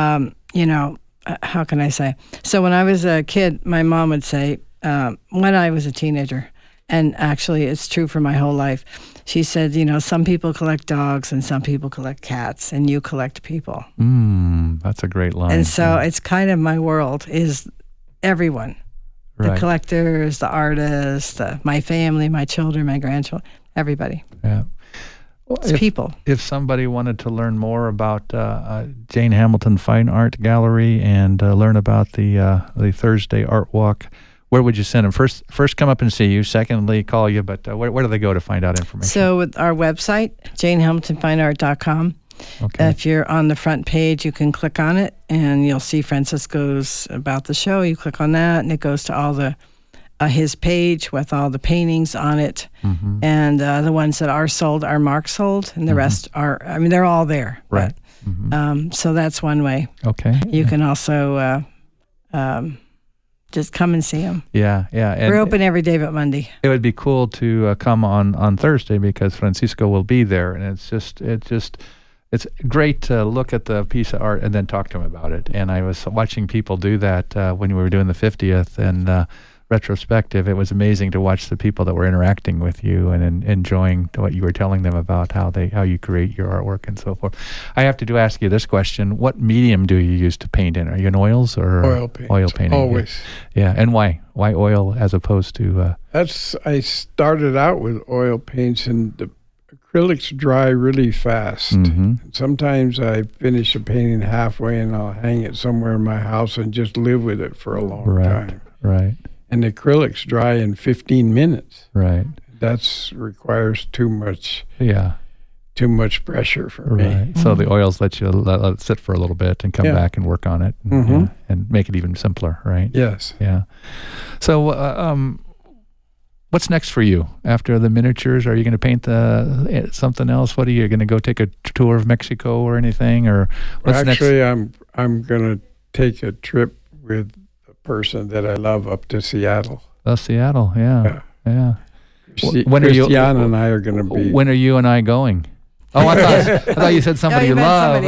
How can I say? So when I was a kid, my mom would say, when I was a teenager, and actually it's true for my whole life, she said, some people collect dogs and some people collect cats, and you collect people. That's a great line. And so it's kind of my world is everyone. Right. The collectors, the artists, my family, my children, my grandchildren, everybody. Yeah. It's people. If somebody wanted to learn more about Jane Hamilton Fine Art Gallery and learn about the Thursday Art Walk, where would you send them? First, come up and see you. Secondly, call you. But where do they go to find out information? So with our website, janehamiltonfineart.com. Okay. If you're on the front page, you can click on it, and you'll see Francisco's about the show. You click on that, and it goes to all the his page with all the paintings on it. And the ones that are sold are mark sold, and the rest are, they're all there. Right. But, so that's one way. Okay. You can also just come and see them. Yeah. And we're open every day but Monday. It would be cool to come on Thursday because Francisco will be there, and it's great to look at the piece of art and then talk to him about it. And I was watching people do that when we were doing the 50th and retrospective. It was amazing to watch the people that were interacting with you and enjoying what you were telling them about how you create your artwork and so forth. I have to ask you this question: what medium do you use to paint in? Are you in oils or oil paint? Oil painting, always. Yeah, and why oil as opposed to? I started out with oil paints, and the acrylics dry really fast. Sometimes I finish a painting halfway, and I'll hang it somewhere in my house and just live with it for a long time. Right. And the acrylics dry in 15 minutes. Right. That requires too much pressure for me. Right. So the oils let it sit for a little bit and come back and work on it and make it even simpler, right? Yes. Yeah. So what's next for you after the miniatures? Are you going to paint something else? What are you going to go take a tour of Mexico or anything? Or what's next? Actually, I'm going to take a trip with person that I love up to Seattle. Oh, Seattle, yeah. When Christiana and I are going to be. When are you and I going? Oh, I thought you said somebody you love.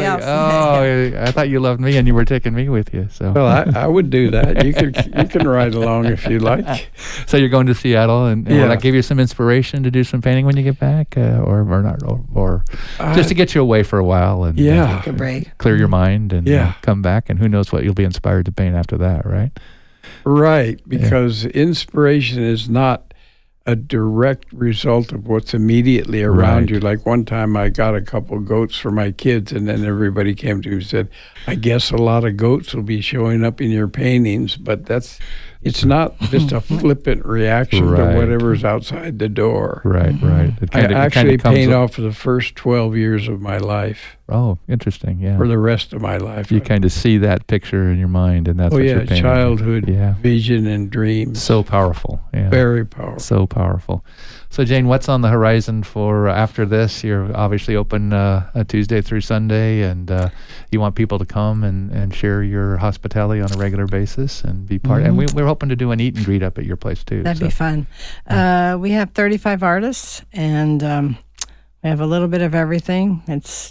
I thought you loved me and you were taking me with you. So well, I would do that. You can ride along if you like. So you're going to Seattle, and will that give you some inspiration to do some painting when you get back, or not, or just to get you away for a while and take a break, clear your mind, and come back, and who knows what you'll be inspired to paint after that, right? Right, because inspiration is not a direct result of what's immediately around you. Like one time I got a couple goats for my kids, and then everybody came to me and said, I guess a lot of goats will be showing up in your paintings, but it's not just a flippant reaction to whatever's outside the door. Right. I actually paint off the first 12 years of my life. Oh, interesting, yeah. For the rest of my life. You kind of see that picture in your mind, and that's what you're painting. Childhood vision and dreams. So powerful. Yeah. Very powerful. So powerful. So, Jane, what's on the horizon for after this? You're obviously open Tuesday through Sunday, and you want people to come and share your hospitality on a regular basis and be part. And we're hoping to do an eat and greet up at your place, too. That'd be fun. We have 35 artists, and we have a little bit of everything. It's,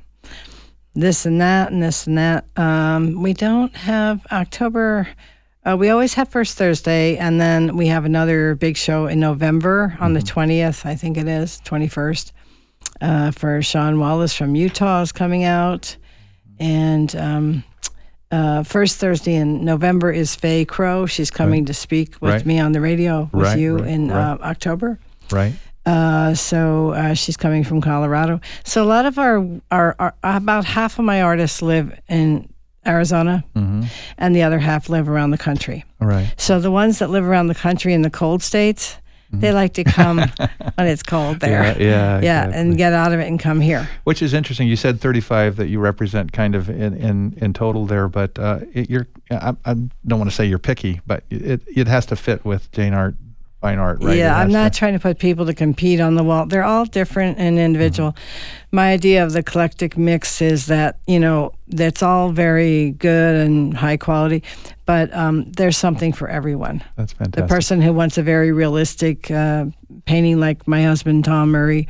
this and that and this and that. We don't have October. We always have First Thursday, and then we have another big show in November on the 20th, I think it is, 21st, for Sean Wallace from Utah is coming out. And first Thursday in November is Faye Crow. She's coming to speak with me on the radio with you in October. Right. So she's coming from Colorado. So a lot of our about half of my artists live in Arizona, and the other half live around the country. Right. So the ones that live around the country in the cold states, they like to come when it's cold there. Yeah, exactly. And get out of it and come here. Which is interesting. You said 35 that you represent kind of in total there, but I don't want to say you're picky, but it has to fit with Jane Art, fine art, right? Yeah, I'm not trying to put people to compete on the wall. They're all different and individual. My idea of the eclectic mix is that, that's all very good and high quality, but there's something for everyone. That's fantastic. The person who wants a very realistic painting like my husband, Tom Murray,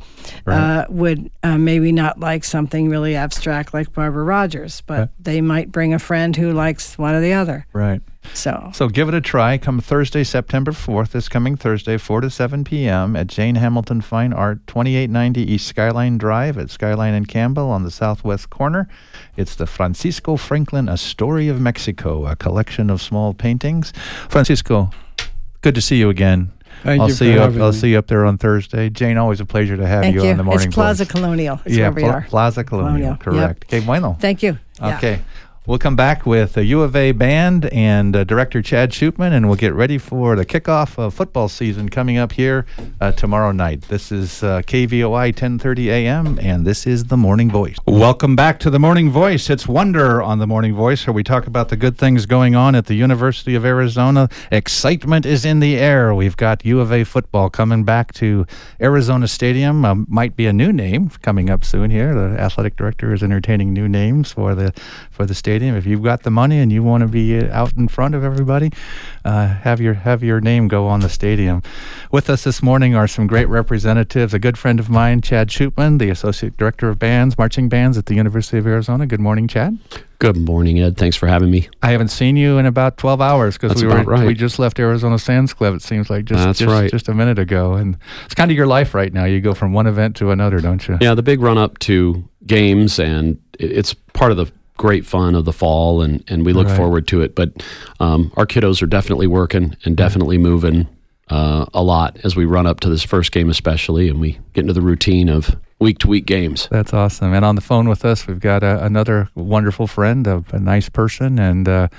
would maybe not like something really abstract like Barbara Rogers, but they might bring a friend who likes one or the other. Right. So give it a try. Come Thursday, September 4th, this coming Thursday, 4 to 7 p.m. at Jane Hamilton Fine Art, 2890 East Skyline Drive at Skyline and Campbell on the southwest corner. It's the Francisco Franklin A Story of Mexico, a collection of small paintings. Francisco, good to see you again. I'll see you up there on Thursday. Jane, always a pleasure to have you on the Morning It's Plaza Voice. Colonial. It's where we are. Plaza Colonial, correct. Yep. Okay, bueno. Thank you. Okay. Yeah. We'll come back with the U of A band and Director Chad Shootman, and we'll get ready for the kickoff of football season coming up here tomorrow night. This is KVOI 1030 AM, and this is The Morning Voice. Welcome back to The Morning Voice. It's Wonder on The Morning Voice, where we talk about the good things going on at the University of Arizona. Excitement is in the air. We've got U of A football coming back to Arizona Stadium. Might be a new name coming up soon here. The athletic director is entertaining new names for the stadium. If you've got the money and you want to be out in front of everybody, have your name go on the stadium. With us this morning are some great representatives. A good friend of mine, Chad Shootman, the Associate Director of Marching Bands at the University of Arizona. Good morning, Chad. Good morning, Ed. Thanks for having me. I haven't seen you in about 12 hours because we just left Arizona Sands Club, it seems like, just a minute ago. And it's kind of your life right now. You go from one event to another, don't you? Yeah, the big run-up to games, and it's part of the great fun of the fall, and we look forward to it. But our kiddos are definitely working and definitely moving a lot as we run up to this first game especially, and we get into the routine of week-to-week games. That's awesome. And on the phone with us, we've got another wonderful friend, a nice person, and the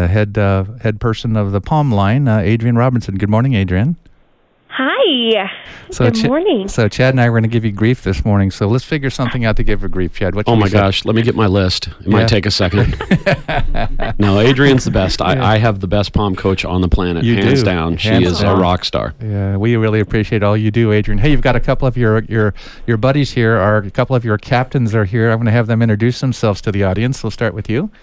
head person of the Palm Line, Adrienne Robinson. Good morning, Adrienne. Hi. Good morning. So Chad and I were going to give you grief this morning, so let's figure something out to give her grief. Chad, oh my gosh, let me get my list. It might take a second. No, Adrienne's the best. I have the best pom coach on the planet, hands down. She is a rock star. Yeah, we really appreciate all you do, Adrienne. Hey, you've got a couple of your buddies here, a couple of your captains are here. I'm going to have them introduce themselves to the audience. We'll start with you.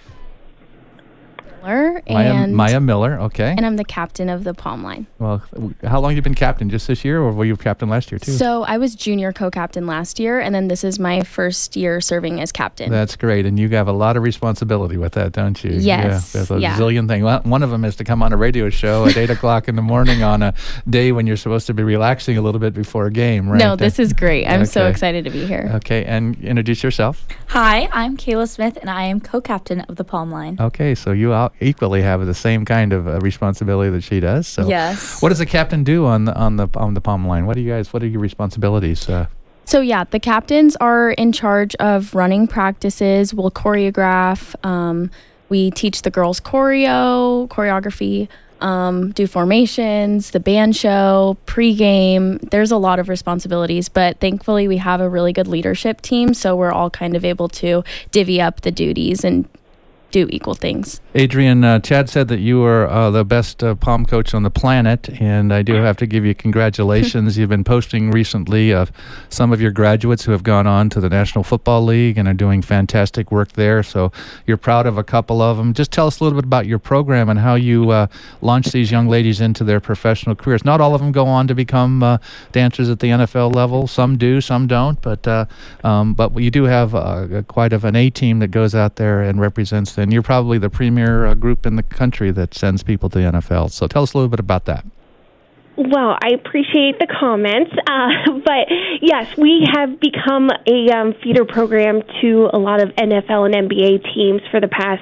Maya Miller, okay. And I'm the captain of the Palm Line. Well, how long have you been captain? Just this year, or were you captain last year too? So I was junior co-captain last year, and then this is my first year serving as captain. That's great, and you have a lot of responsibility with that, don't you? Yes. Yeah, there's a zillion things. Well, one of them is to come on a radio show at 8 o'clock in the morning on a day when you're supposed to be relaxing a little bit before a game, right? No, this is great. I'm so excited to be here. Okay, and introduce yourself. Hi, I'm Kayla Smith, and I am co-captain of the Palm Line. Okay, so you equally have the same kind of responsibility that she does. So, yes. What does a captain do on the Palm Line? What are your responsibilities? So the captains are in charge of running practices. We'll choreograph. We teach the girls choreography. Do formations, the band show, pregame. There's a lot of responsibilities, but thankfully we have a really good leadership team, so we're all kind of able to divvy up the duties and do equal things. Adrienne, Chad said that you are the best pom coach on the planet, and I do have to give you congratulations. You've been posting recently of some of your graduates who have gone on to the National Football League and are doing fantastic work there, so you're proud of a couple of them. Just tell us a little bit about your program and how you launch these young ladies into their professional careers. Not all of them go on to become dancers at the NFL level. Some do, some don't, but you do have quite of an A-team that goes out there and represents, and you're probably the premier group in the country that sends people to the NFL. So tell us a little bit about that. Well, I appreciate the comments, but yes, we have become a feeder program to a lot of NFL and NBA teams for the past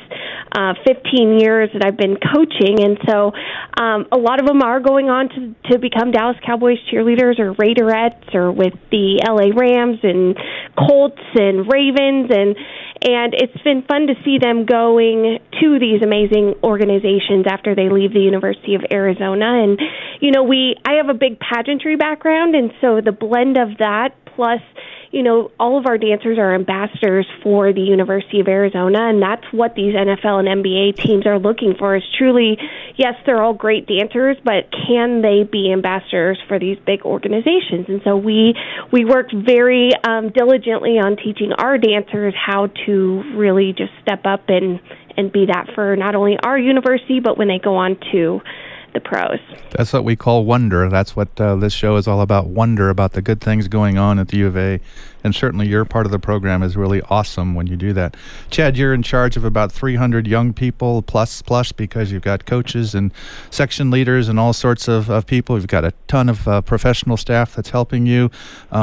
15 years that I've been coaching, and so a lot of them are going on to become Dallas Cowboys cheerleaders or Raiderettes or with the LA Rams and Colts and Ravens, and it's been fun to see them going to these amazing organizations after they leave the University of Arizona. And, you know, I have a big pageantry background, and so the blend of that plus, you know, all of our dancers are ambassadors for the University of Arizona, and that's what these NFL and NBA teams are looking for is truly, yes, they're all great dancers, but can they be ambassadors for these big organizations? And so we worked very diligently on teaching our dancers how to really just step up and be that for not only our university, but when they go on to the pros. That's what we call wonder. That's what this show is all about, wonder about the good things going on at the U of A. And certainly your part of the program is really awesome when you do that. Chad, you're in charge of about 300 young people plus because you've got coaches and section leaders and all sorts of people. You've got a ton of professional staff that's helping you.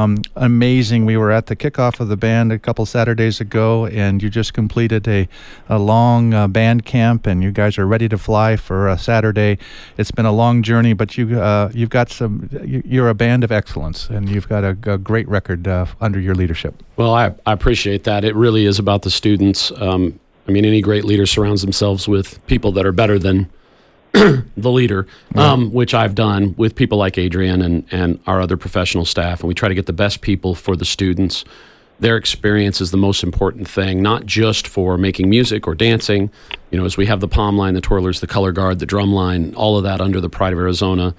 Amazing. We were at the kickoff of the band a couple Saturdays ago, and you just completed a long band camp, and you guys are ready to fly for Saturday. It's been a long journey, but you've got you're a band of excellence, and you've got a great record under your leadership. Well, I appreciate that. It really is about the students. I mean, any great leader surrounds themselves with people that are better than the leader, which I've done with people like Adrian and our other professional staff, and we try to get the best people for the students. Their experience is the most important thing, not just for making music or dancing. You know, as we have the Palm line, the Twirlers, the Color Guard, the Drum line, all of that under the Pride of Arizona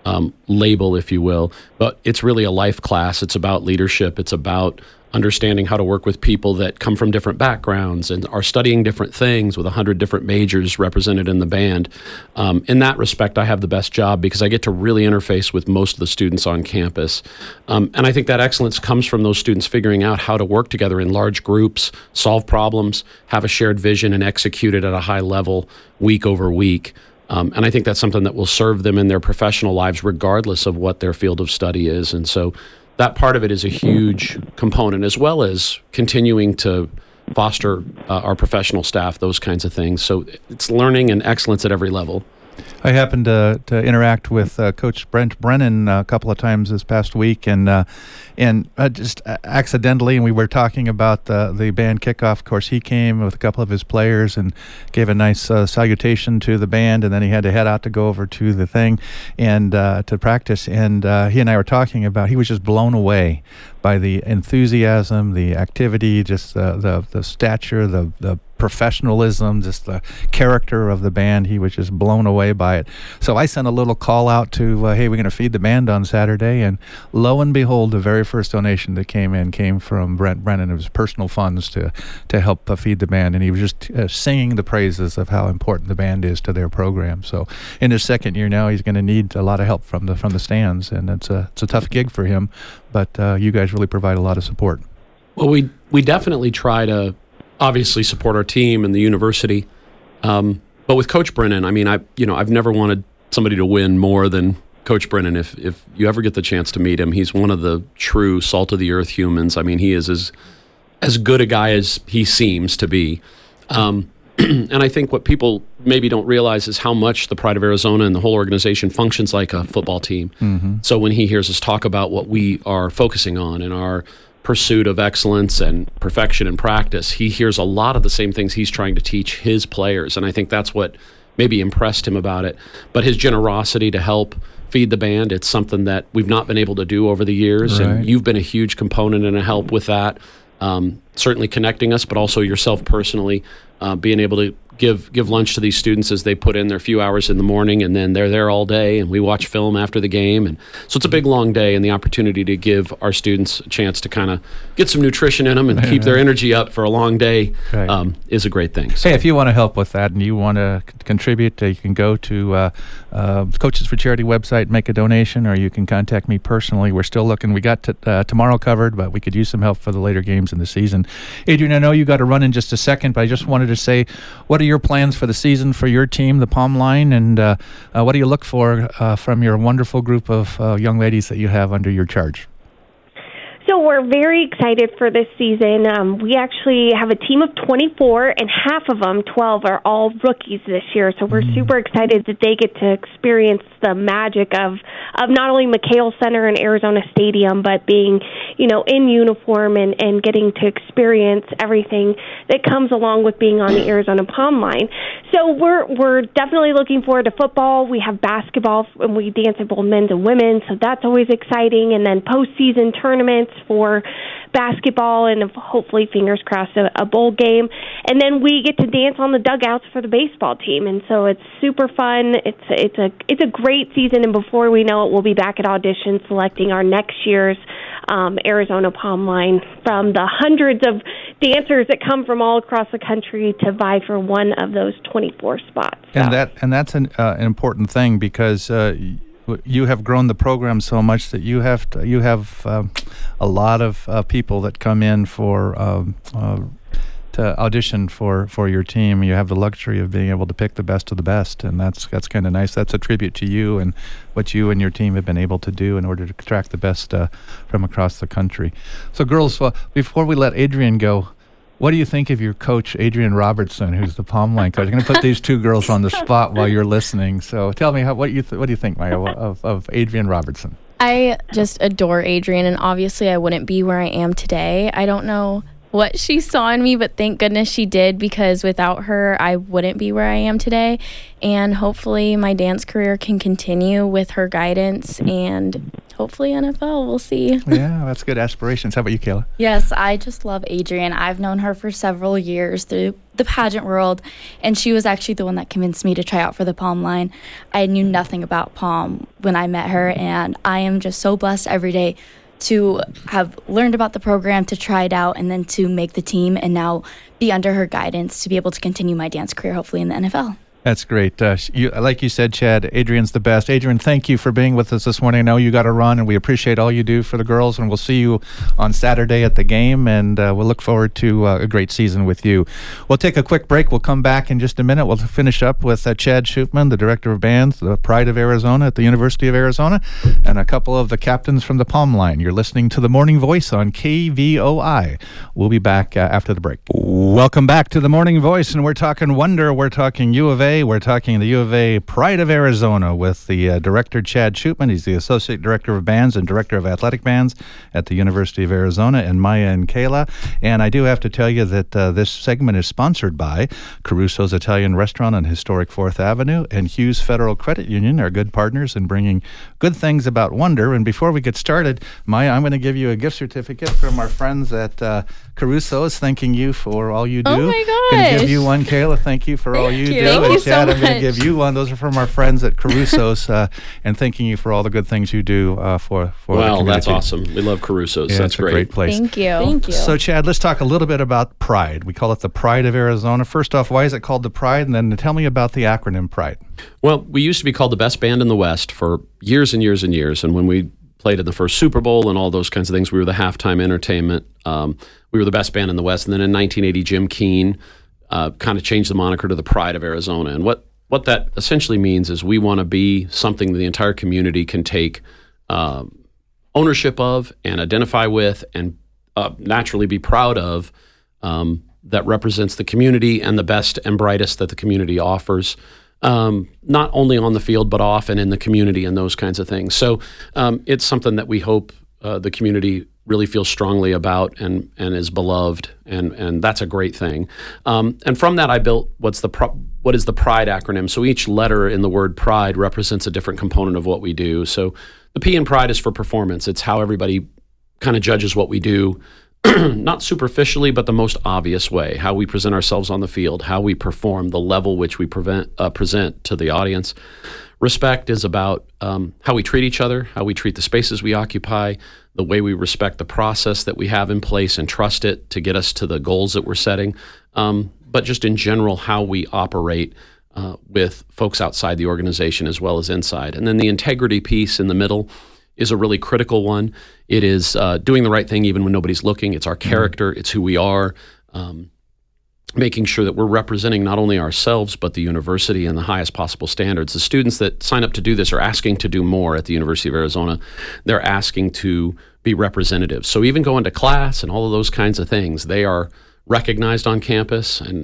label, if you will. But it's really a life class. It's about leadership. It's about understanding how to work with people that come from different backgrounds and are studying different things with 100 different majors represented in the band. In that respect, I have the best job because I get to really interface with most of the students on campus. And I think that excellence comes from those students figuring out how to work together in large groups, solve problems, have a shared vision, and execute it at a high level week over week. And I think that's something that will serve them in their professional lives regardless of what their field of study is. And so that part of it is a huge component, as well as continuing to foster our professional staff, those kinds of things. So it's learning and excellence at every level. I happened to interact with Coach Brent Brennan a couple of times this past week, and just accidentally, and we were talking about the band kickoff. Of course, he came with a couple of his players and gave a nice salutation to the band, and then he had to head out to go over to the thing and to practice. And he and I were talking about, he was just blown away by the enthusiasm, the activity, just the stature, the professionalism, just the character of the band. He was just blown away by it. So I sent a little call out to, hey, we're going to feed the band on Saturday. And lo and behold, the very first donation that came from Brent Brennan. It was personal funds to help feed the band. And he was just singing the praises of how important the band is to their program. So in his second year now, he's going to need a lot of help from the stands. And it's a tough gig for him. But you guys really provide a lot of support. Well, we definitely try to obviously support our team and the university. But with Coach Brennan, I mean, I've never wanted somebody to win more than Coach Brennan. If you ever get the chance to meet him, he's one of the true salt of the earth humans. I mean, he is as good a guy as he seems to be. And I think what people maybe don't realize is how much the Pride of Arizona and the whole organization functions like a football team. Mm-hmm. So when he hears us talk about what we are focusing on in our pursuit of excellence and perfection in practice, he hears a lot of the same things he's trying to teach his players. And I think that's what maybe impressed him about it. But his generosity to help feed the band, it's something that we've not been able to do over the years. Right. And you've been a huge component and a help with that. Certainly connecting us, but also yourself personally, being able to give lunch to these students as they put in their few hours in the morning, and then they're there all day, and we watch film after the game. And so it's a big, long day, and the opportunity to give our students a chance to kind of get some nutrition in them and keep their energy up for a long day is a great thing. So, hey, if you want to help with that and you want to contribute, you can go to Coaches for Charity website, make a donation, or you can contact me personally. We're still looking. We got tomorrow covered, but we could use some help for the later games in the season. Adrian, I know you got to run in just a second, but I just wanted to say, what are your plans for the season for your team, the Palm Line, and what do you look for from your wonderful group of young ladies that you have under your charge? So we're very excited for this season. We actually have a team of 24, and half of them, 12, are all rookies this year. So we're super excited that they get to experience the magic of not only McHale Center and Arizona Stadium, but being, in uniform and getting to experience everything that comes along with being on the Arizona Palm Line. So we're definitely looking forward to football. We have basketball, and we dance at both men's and women's, so that's always exciting. And then postseason tournaments for basketball, and hopefully, fingers crossed, a bowl game. And then we get to dance on the dugouts for the baseball team, and so it's super fun. It's a great season, and before we know it, we'll be back at audition selecting our next year's Arizona Palm Line from the hundreds of dancers that come from all across the country to vie for one of those 24 spots. So. And that's an important thing, because you have grown the program so much that you have a lot of people that come in for to audition for your team. You have the luxury of being able to pick the best of the best, and that's kind of nice. That's a tribute to you and what you and your team have been able to do in order to attract the best from across the country. So, girls, before we let Adrian go, what do you think of your coach, Adrian Robertson, who's the Palm Line coach? I'm going to put these two girls on the spot while you're listening. So tell me, what do you think, Maya, of Adrian Robertson? I just adore Adrian, and obviously I wouldn't be where I am today. I don't know what she saw in me, but thank goodness she did, because without her, I wouldn't be where I am today. And hopefully my dance career can continue with her guidance, and hopefully NFL, we'll see. Yeah, that's good aspirations. How about you, Kayla? Yes, I just love Adrian. I've known her for several years through the pageant world, and she was actually the one that convinced me to try out for the Palm Line. I knew nothing about Palm when I met her, and I am just so blessed every day to have learned about the program, to try it out, and then to make the team, and now be under her guidance to be able to continue my dance career, hopefully in the NFL. That's great. Like you said, Chad, Adrian's the best. Adrian, thank you for being with us this morning. I know you got to run, and we appreciate all you do for the girls, and we'll see you on Saturday at the game, and we'll look forward to a great season with you. We'll take a quick break. We'll come back in just a minute. We'll finish up with Chad Schupman, the Director of Bands, the Pride of Arizona at the University of Arizona, and a couple of the captains from the Palm Line. You're listening to The Morning Voice on KVOI. We'll be back after the break. Welcome back to The Morning Voice, and we're talking Wonder. We're talking U of A. We're talking the U of A Pride of Arizona with the director, Chad Schupman. He's the Associate Director of Bands and Director of Athletic Bands at the University of Arizona, and Maya and Kayla. And I do have to tell you that this segment is sponsored by Caruso's Italian Restaurant on historic 4th Avenue and Hughes Federal Credit Union, our good partners in bringing good things about Wonder. And before we get started, Maya, I'm going to give you a gift certificate from our friends at Caruso's, thanking you for all you do. Oh my gosh. Going to give you one, Kayla. Thank you for all you do. Thank you Chad, so I'm going to give you one. Those are from our friends at Caruso's, and thanking you for all the good things you do for the community. Well, that's awesome. We love Caruso's. Yeah, that's it's a great place. Thank you. So, Chad, let's talk a little bit about Pride. We call it the Pride of Arizona. First off, why is it called the Pride? And then tell me about the acronym Pride. Well, we used to be called the best band in the West for years and years and years. And when we played in the first Super Bowl and all those kinds of things, we were the halftime entertainment. We were the best band in the West. And then in 1980, Jim Keane kind of changed the moniker to the Pride of Arizona. And what that essentially means is we want to be something the entire community can take ownership of and identify with and naturally be proud of, that represents the community and the best and brightest that the community offers, not only on the field but off and in the community and those kinds of things. So it's something that we hope the community really feels strongly about and is beloved, and that's a great thing. And from that, I built what is the Pride acronym. So each letter in the word Pride represents a different component of what we do. So the P in Pride is for performance. It's how everybody kind of judges what we do, not superficially, but the most obvious way, how we present ourselves on the field, how we perform, the level which we present to the audience. Respect is about how we treat each other, how we treat the spaces we occupy, the way we respect the process that we have in place and trust it to get us to the goals that we're setting, but just in general, how we operate with folks outside the organization as well as inside. And then the integrity piece in the middle is a really critical one. It is doing the right thing even when nobody's looking. It's our character. It's who we are. making sure that we're representing not only ourselves, but the university in the highest possible standards. The students that sign up to do this are asking to do more at the University of Arizona. They're asking to be representatives. So even going to class and all of those kinds of things, they are recognized on campus and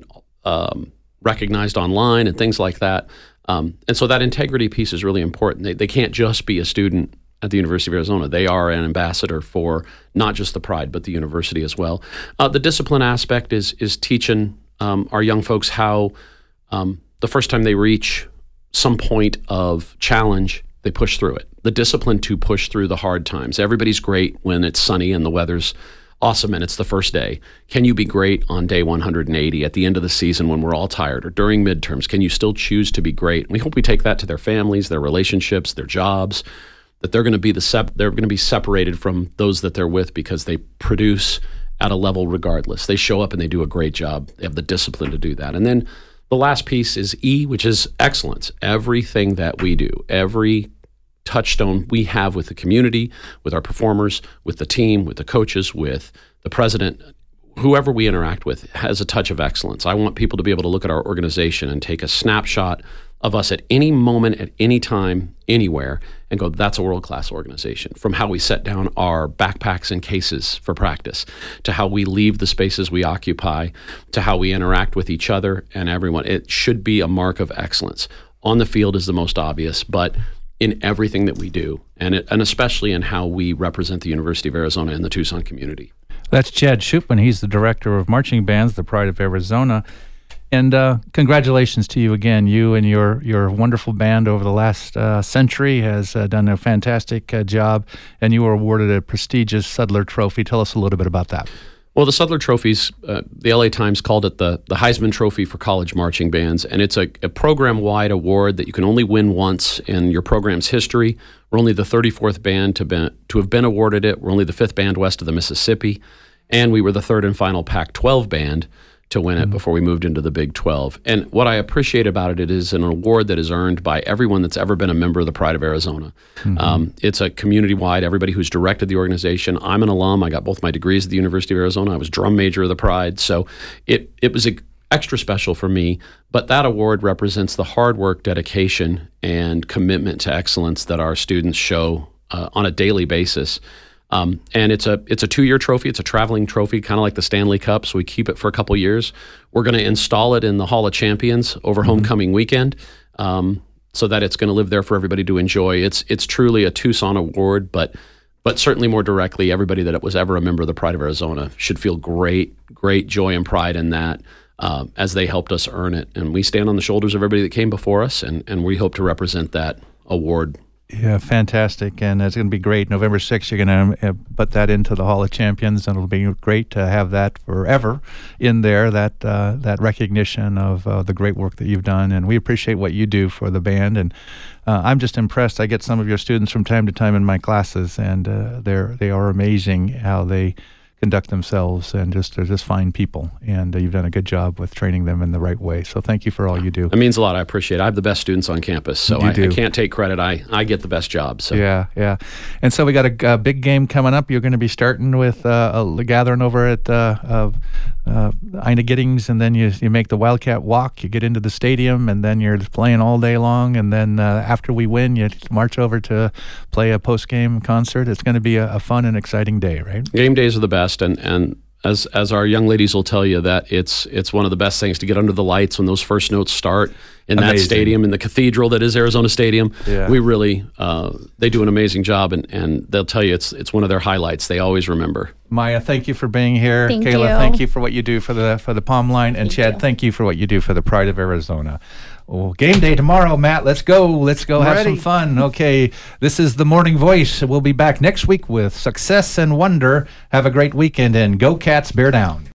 recognized online and things like that. And so that integrity piece is really important. They can't just be a student at the University of Arizona. They are an ambassador for not just the Pride, but the university as well. The discipline aspect is teaching our young folks how the first time they reach some point of challenge, they push through it. The discipline to push through the hard times. Everybody's great when it's sunny and the weather's awesome and it's the first day. Can you be great on day 180 at the end of the season when we're all tired, or during midterms? Can you still choose to be great? We hope we take that to their families, their relationships, their jobs, that they're going to be separated from those that they're with because they produce at a level regardless. They show up and they do a great job. They have the discipline to do that. And then the last piece is E, which is excellence. Everything that we do, every touchstone we have with the community, with our performers, with the team, with the coaches, with the president, whoever we interact with has a touch of excellence. I want people to be able to look at our organization and take a snapshot of us at any moment, at any time, anywhere, and go, that's a world-class organization. From how we set down our backpacks and cases for practice, to how we leave the spaces we occupy, to how we interact with each other and everyone. It should be a mark of excellence. On the field is the most obvious, but in everything that we do, and especially in how we represent the University of Arizona and the Tucson community. That's Chad Shupin. He's the director of marching bands, the Pride of Arizona. And congratulations to you again. You and your wonderful band over the last century has done a fantastic job, and you were awarded a prestigious Sudler Trophy. Tell us a little bit about that. Well, the Sudler Trophies, the LA Times called it the Heisman Trophy for college marching bands, and it's a program-wide award that you can only win once in your program's history. We're only the 34th band to have been awarded it. We're only the 5th band west of the Mississippi, and we were the 3rd and final Pac-12 band to win it before we moved into the Big 12. And what I appreciate about it is an award that is earned by everyone that's ever been a member of the Pride of Arizona. It's a community-wide, everybody who's directed the organization. I'm an alum. I got both my degrees at the University of Arizona. I was drum major of the Pride. So it was extra special for me. But that award represents the hard work, dedication, and commitment to excellence that our students show on a daily basis. And it's a 2-year trophy. It's a traveling trophy, kind of like the Stanley Cup. So we keep it for a couple years. We're going to install it in the Hall of Champions over homecoming weekend, so that it's going to live there for everybody to enjoy. It's truly a Tucson award, but certainly more directly, everybody that was ever a member of the Pride of Arizona should feel great joy and pride in that, as they helped us earn it. And we stand on the shoulders of everybody that came before us, and we hope to represent that award. Yeah, fantastic, and it's going to be great. November 6th, you're going to put that into the Hall of Champions, and it'll be great to have that forever in there, that recognition of the great work that you've done, and we appreciate what you do for the band, and I'm just impressed. I get some of your students from time to time in my classes, and they are amazing how they conduct themselves, and they're just fine people, and you've done a good job with training them in the right way. So thank you for all you do. It means a lot. I appreciate it. I have the best students on campus, so I can't take credit. I get the best job. So yeah. And so we got a big game coming up. You're going to be starting with a gathering over at Ina Giddings, and then you make the Wildcat Walk. You get into the stadium, and then you're playing all day long. And then after we win, you march over to play a post-game concert. It's going to be a fun and exciting day, right? Game days are the best, and as our young ladies will tell you, that it's one of the best things to get under the lights when those first notes start in that stadium, in the cathedral that is Arizona Stadium. Yeah. We really they do an amazing job, and they'll tell you it's one of their highlights. They always remember. Maya, thank you for being here. Thank Kayla, you. Thank you for what you do for the Palm Line, and Chad, thank you for what you do for the Pride of Arizona. Well, game day tomorrow, Matt. Let's go have some fun. Okay, this is the Morning Voice. We'll be back next week with Success and Wonder. Have a great weekend, and go Cats, bear down.